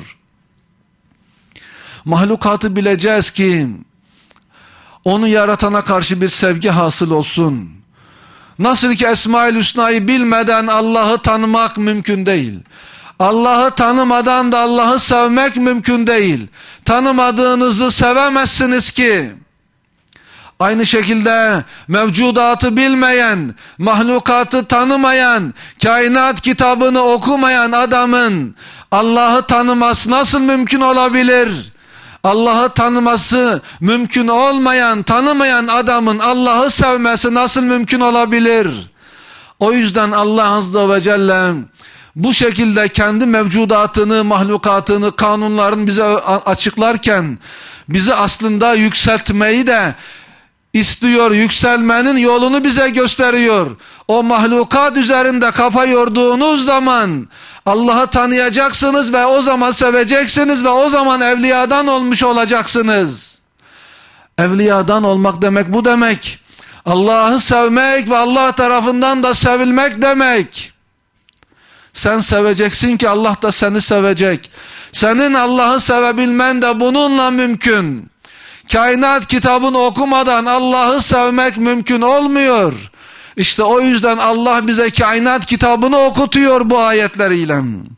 Mahlukatı bileceğiz ki onu yaratana karşı bir sevgi hasıl olsun. Nasıl ki Esma-ül Hüsna'yı bilmeden Allah'ı tanımak mümkün değil. Allah'ı tanımadan da Allah'ı sevmek mümkün değil. Tanımadığınızı sevemezsiniz ki. Aynı şekilde mevcudatı bilmeyen, mahlukatı tanımayan, kainat kitabını okumayan adamın Allah'ı tanıması nasıl mümkün olabilir? Allah'ı tanıması mümkün olmayan, tanımayan adamın Allah'ı sevmesi nasıl mümkün olabilir? O yüzden Allah Azze ve Celle bu şekilde kendi mevcudatını, mahlukatını, kanunlarını bize açıklarken bizi aslında yükseltmeyi de istiyor, yükselmenin yolunu bize gösteriyor. O mahlukat üzerinde kafa yorduğunuz zaman Allah'ı tanıyacaksınız ve o zaman seveceksiniz ve o zaman evliyadan olmuş olacaksınız. Evliyadan olmak demek bu demek. Allah'ı sevmek ve Allah tarafından da sevilmek demek. Sen seveceksin ki Allah da seni sevecek. Senin Allah'ı sevebilmen de bununla mümkün. Kainat kitabını okumadan Allah'ı sevmek mümkün olmuyor. İşte o yüzden Allah bize kainat kitabını okutuyor bu ayetleriyle.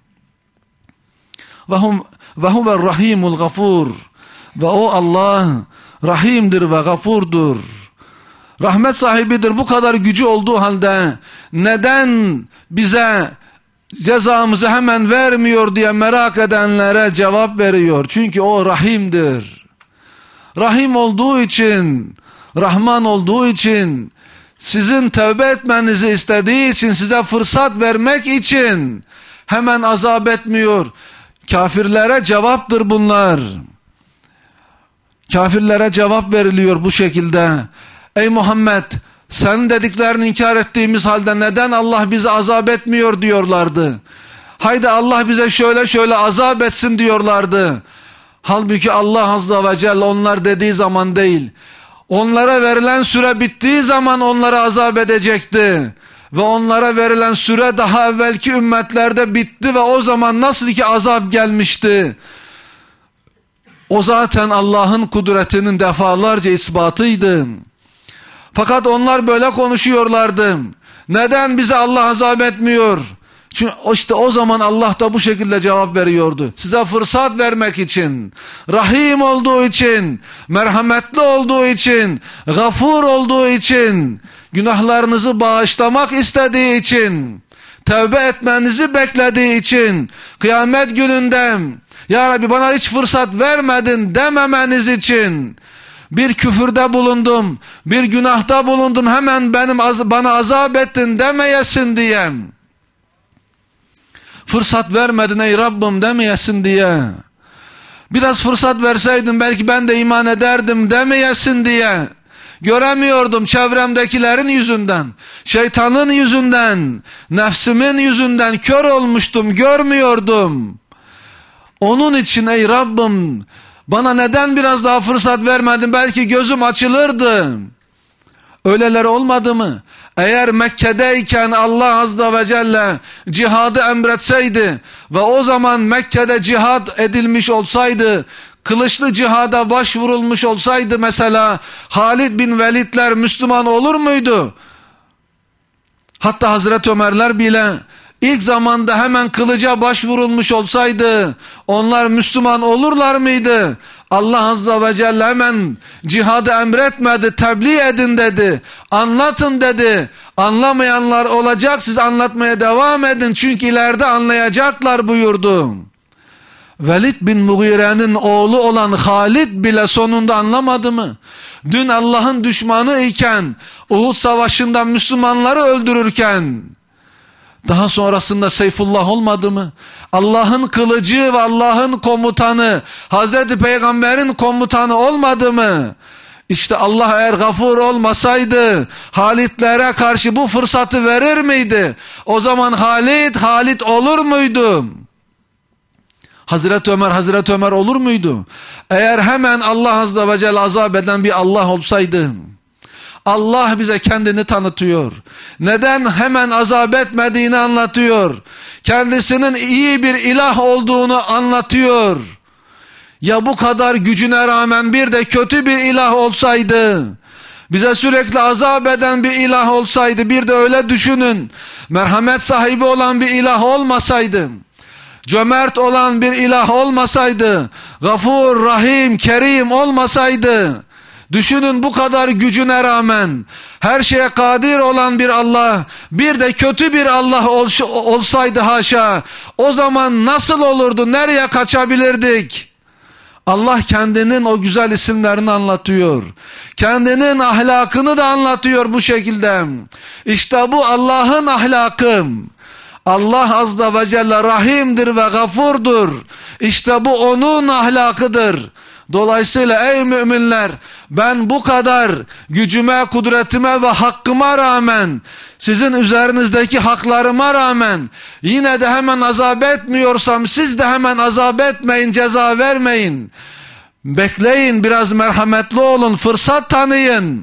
Ve huve rahimul gafur. Ve o Allah rahimdir ve gafurdur. Rahmet sahibidir. Bu kadar gücü olduğu halde neden bize cezamızı hemen vermiyor diye merak edenlere cevap veriyor. Çünkü o rahimdir. Rahim olduğu için, Rahman olduğu için, sizin tövbe etmenizi istediği için, size fırsat vermek için hemen azap etmiyor. Kafirlere cevaptır bunlar. Kafirlere cevap veriliyor bu şekilde. Ey Muhammed, senin dediklerini inkar ettiğimiz halde neden Allah bizi azap etmiyor diyorlardı. Haydi Allah bize şöyle şöyle azap etsin diyorlardı. Halbuki Allah Azze ve Celle onlar dediği zaman değil, onlara verilen süre bittiği zaman onları azap edecekti. Ve onlara verilen süre daha evvelki ümmetlerde bitti ve o zaman nasıl ki azap gelmişti. O zaten Allah'ın kudretinin defalarca ispatıydı. Fakat onlar böyle konuşuyorlardı. Neden bize Allah azap etmiyor? Çünkü işte o zaman Allah da bu şekilde cevap veriyordu. Size fırsat vermek için, rahim olduğu için, merhametli olduğu için, gafur olduğu için, günahlarınızı bağışlamak istediği için, tevbe etmenizi beklediği için, kıyamet gününde ya Rabbi bana hiç fırsat vermedin dememeniz için, bir küfürde bulundum, bir günahta bulundum, hemen benim az, bana azap ettin demeyesin diye, fırsat vermedin ey Rabbim demeyesin diye, biraz fırsat verseydin belki ben de iman ederdim demeyesin diye, göremiyordum çevremdekilerin yüzünden, şeytanın yüzünden, nefsimin yüzünden kör olmuştum, görmüyordum. Onun için ey Rabbim bana neden biraz daha fırsat vermedin, belki gözüm açılırdı. Öyleler olmadı mı? Eğer Mekke'deyken Allah Azze ve Celle cihadı emretseydi ve o zaman Mekke'de cihad edilmiş olsaydı, kılıçlı cihada başvurulmuş olsaydı mesela Halid bin Velidler Müslüman olur muydu? Hatta Hazreti Ömerler bile ilk zamanda hemen kılıca başvurulmuş olsaydı onlar Müslüman olurlar mıydı? Allah Azze ve Celle hemen cihadı emretmedi, tebliğ edin dedi, anlatın dedi. Anlamayanlar olacak, siz anlatmaya devam edin çünkü ileride anlayacaklar buyurdu. Velid bin Mughire'nin oğlu olan Halid bile sonunda anlamadı mı? Dün Allah'ın düşmanı iken, Uhud savaşında Müslümanları öldürürken, daha sonrasında Seyfullah olmadı mı? Allah'ın kılıcı ve Allah'ın komutanı, Hazreti Peygamber'in komutanı olmadı mı? İşte Allah eğer gafur olmasaydı Halidlere karşı bu fırsatı verir miydi? O zaman Halid, Halid olur muydu? Hazreti Ömer, Hazreti Ömer olur muydu? Eğer hemen Allah Azze ve Celle azap eden bir Allah olsaydı, Allah bize kendini tanıtıyor. Neden hemen azap etmediğini anlatıyor. Kendisinin iyi bir ilah olduğunu anlatıyor. Ya bu kadar gücüne rağmen bir de kötü bir ilah olsaydı, bize sürekli azap eden bir ilah olsaydı, bir de öyle düşünün, merhamet sahibi olan bir ilah olmasaydı, cömert olan bir ilah olmasaydı, gafur, rahim, kerim olmasaydı, düşünün bu kadar gücüne rağmen her şeye kadir olan bir Allah, bir de kötü bir Allah olsaydı haşa, o zaman nasıl olurdu, nereye kaçabilirdik? Allah kendinin o güzel isimlerini anlatıyor. Kendinin ahlakını da anlatıyor bu şekilde. İşte bu Allah'ın ahlakı. Allah Azze ve Celle rahimdir ve gafurdur. İşte bu onun ahlakıdır. Dolayısıyla ey müminler, ben bu kadar gücüme, kudretime ve hakkıma rağmen, sizin üzerinizdeki haklarıma rağmen yine de hemen azap etmiyorsam, siz de hemen azap etmeyin, ceza vermeyin. Bekleyin, biraz merhametli olun, fırsat tanıyın.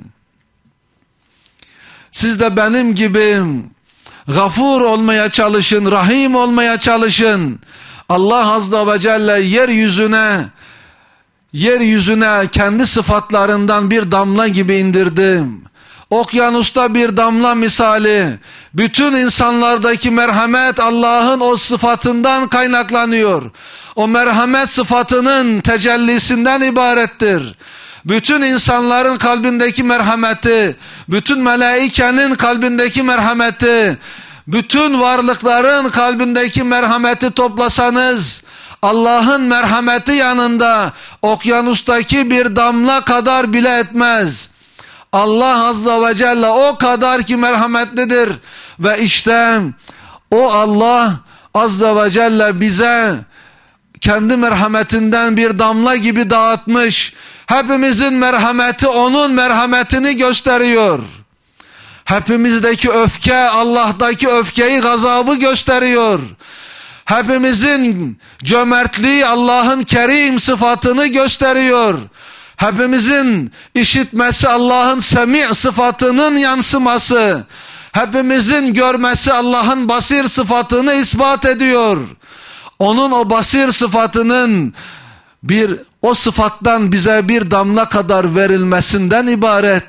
Siz de benim gibi gafur olmaya çalışın, rahim olmaya çalışın. Allah Azze ve Celle yeryüzüne yeryüzüne kendi sıfatlarından bir damla gibi indirdim. Okyanusta bir damla misali. Bütün insanlardaki merhamet Allah'ın o sıfatından kaynaklanıyor. O merhamet sıfatının tecellisinden ibarettir. Bütün insanların kalbindeki merhameti, bütün melaikenin kalbindeki merhameti, bütün varlıkların kalbindeki merhameti toplasanız, Allah'ın merhameti yanında okyanustaki bir damla kadar bile etmez. Allah Azze ve Celle o kadar ki merhametlidir. Ve işte o Allah Azze ve Celle bize kendi merhametinden bir damla gibi dağıtmış. Hepimizin merhameti onun merhametini gösteriyor. Hepimizdeki öfke Allah'taki öfkeyi, gazabı gösteriyor. Hepimizin cömertliği Allah'ın Kerim sıfatını gösteriyor. Hepimizin işitmesi Allah'ın Semi' sıfatının yansıması. Hepimizin görmesi Allah'ın Basir sıfatını ispat ediyor. Onun o Basir sıfatının bir o sıfattan bize bir damla kadar verilmesinden ibaret.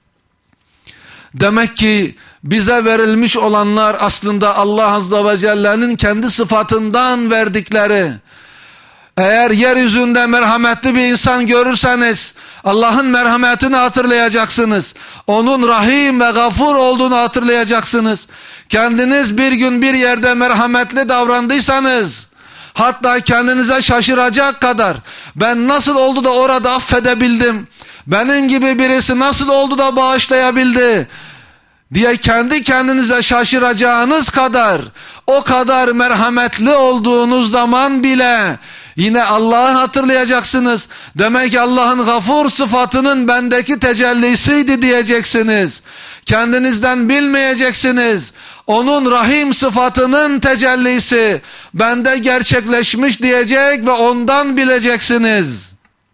Demek ki bize verilmiş olanlar aslında Allah Azze ve Celle'nin kendi sıfatından verdikleri. Eğer yeryüzünde merhametli bir insan görürseniz Allah'ın merhametini hatırlayacaksınız. Onun Rahim ve Gafur olduğunu hatırlayacaksınız. Kendiniz bir gün bir yerde merhametli davrandıysanız, hatta kendinize şaşıracak kadar ben nasıl oldu da orada affedebildim, benim gibi birisi nasıl oldu da bağışlayabildi diye kendi kendinize şaşıracağınız kadar, o kadar merhametli olduğunuz zaman bile yine Allah'ı hatırlayacaksınız. Demek ki Allah'ın Gafur sıfatının bendeki tecellisiydi diyeceksiniz. Kendinizden bilmeyeceksiniz. Onun Rahim sıfatının tecellisi bende gerçekleşmiş diyecek ve ondan bileceksiniz.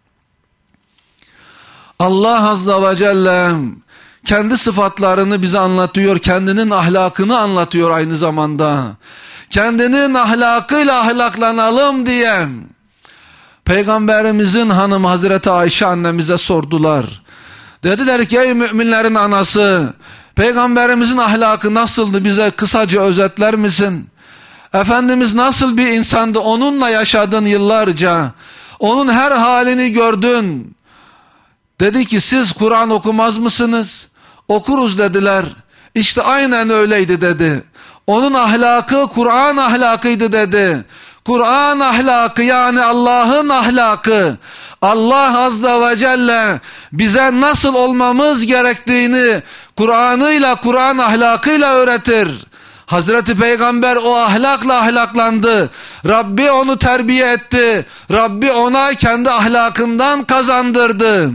Allah Azze ve Celle kendi sıfatlarını bize anlatıyor, kendinin ahlakını anlatıyor aynı zamanda. Kendinin ahlakıyla ahlaklanalım diye Peygamberimizin hanımı Hazreti Ayşe annemize sordular. Dediler ki ey müminlerin anası, Peygamberimizin ahlakı nasıldı, bize kısaca özetler misin? Efendimiz nasıl bir insandı, onunla yaşadın yıllarca, onun her halini gördün. Dedi ki siz Kur'an okumaz mısınız? Okuruz dediler. İşte aynen öyleydi dedi. Onun ahlakı Kur'an ahlakıydı dedi. Kur'an ahlakı yani Allah'ın ahlakı. Allah Azze ve Celle bize nasıl olmamız gerektiğini Kur'an'ıyla, Kur'an ahlakıyla öğretir. Hazreti Peygamber o ahlakla ahlaklandı. Rabbi onu terbiye etti. Rabbi ona kendi ahlakından kazandırdı.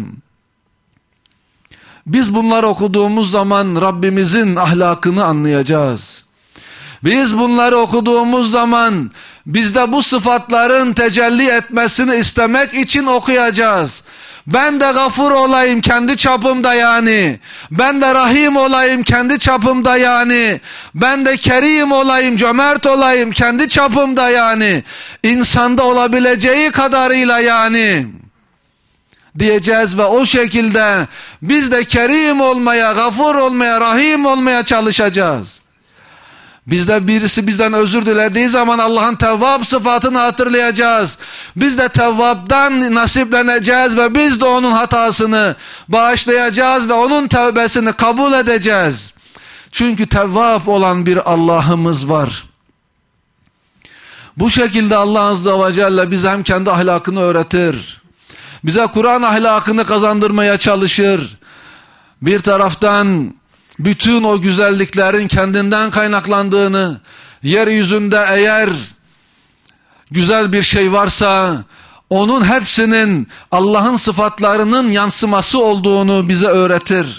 Biz bunları okuduğumuz zaman Rabbimizin ahlakını anlayacağız. Biz bunları okuduğumuz zaman bizde bu sıfatların tecelli etmesini istemek için okuyacağız. Ben de Gafur olayım kendi çapımda yani. Ben de Rahim olayım kendi çapımda yani. Ben de Kerim olayım, cömert olayım kendi çapımda yani. İnsanda olabileceği kadarıyla yani diyeceğiz ve o şekilde biz de Kerim olmaya, Gafur olmaya, Rahim olmaya çalışacağız. Bizde birisi bizden özür dilediği zaman Allah'ın Tevvab sıfatını hatırlayacağız. Biz de Tevvab'dan nasipleneceğiz ve biz de onun hatasını bağışlayacağız ve onun tevbesini kabul edeceğiz. Çünkü Tevvab olan bir Allah'ımız var. Bu şekilde Allah Azze ve Celle bize hem kendi ahlakını öğretir, bize Kur'an ahlakını kazandırmaya çalışır. Bir taraftan bütün o güzelliklerin kendinden kaynaklandığını, yeryüzünde eğer güzel bir şey varsa onun hepsinin Allah'ın sıfatlarının yansıması olduğunu bize öğretir.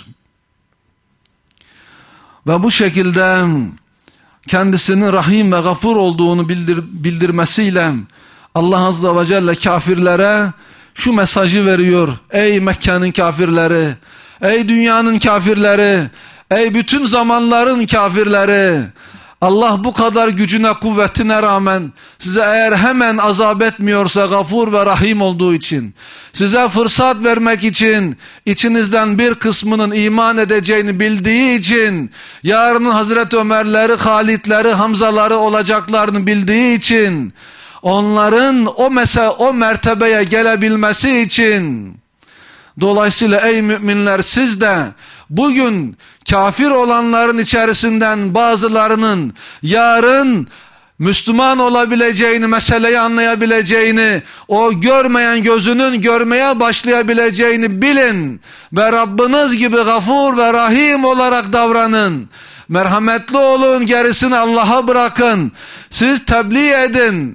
Ve bu şekilde kendisinin Rahim ve Gafur olduğunu bildir, bildirmesiyle Allah Azze ve Celle kafirlere şu mesajı veriyor. Ey Mekke'nin kafirleri, ey dünyanın kafirleri, ey bütün zamanların kafirleri, Allah bu kadar gücüne kuvvetine rağmen size eğer hemen azap etmiyorsa Gafur ve Rahim olduğu için, size fırsat vermek için, içinizden bir kısmının iman edeceğini bildiği için, yarının Hazreti Ömerleri, Halitleri, Hamzaları olacaklarını bildiği için, onların o mesela o mertebeye gelebilmesi için, dolayısıyla ey müminler siz de bugün kafir olanların içerisinden bazılarının yarın Müslüman olabileceğini, meseleyi anlayabileceğini, o görmeyen gözünün görmeye başlayabileceğini bilin ve Rabbiniz gibi Gafur ve Rahim olarak davranın. Merhametli olun, gerisini Allah'a bırakın. Siz tebliğ edin.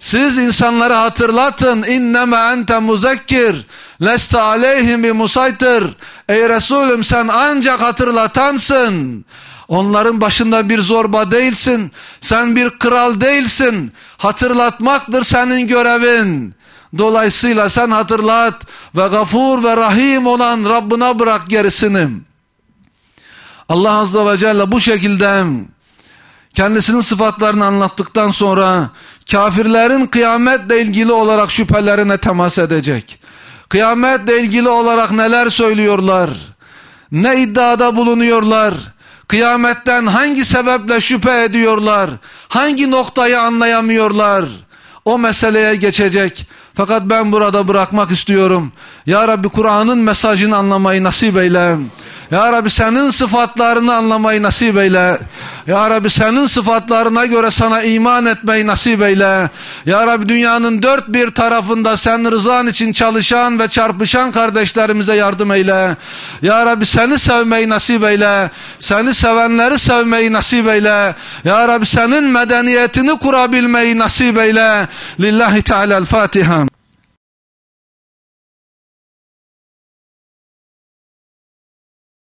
Siz insanları hatırlatın. İnneme ente muzekkir leste aleyhim bi musaytir. Ey Resulüm, sen ancak hatırlatansın. Onların başında bir zorba değilsin. Sen bir kral değilsin. Hatırlatmaktır senin görevin. Dolayısıyla sen hatırlat ve gafur ve rahim olan Rabbına bırak gerisini. Allah Azze ve Celle bu şekilde kendisinin sıfatlarını anlattıktan sonra kafirlerin kıyametle ilgili olarak şüphelerine temas edecek. Kıyametle ilgili olarak neler söylüyorlar? Ne iddiada bulunuyorlar? Kıyametten hangi sebeple şüphe ediyorlar? Hangi noktayı anlayamıyorlar? O meseleye geçecek. Fakat ben burada bırakmak istiyorum. Ya Rabbi, Kur'an'ın mesajını anlamayı nasip eyle. Ya Rabbi, senin sıfatlarını anlamayı nasip eyle. Ya Rabbi, senin sıfatlarına göre sana iman etmeyi nasip eyle. Ya Rabbi, dünyanın dört bir tarafında sen rızan için çalışan ve çarpışan kardeşlerimize yardım eyle. Ya Rabbi, seni sevmeyi nasip eyle. Seni sevenleri sevmeyi nasip eyle. Ya Rabbi, senin medeniyetini kurabilmeyi nasip eyle. Lillahi Teala'l-Fatiha.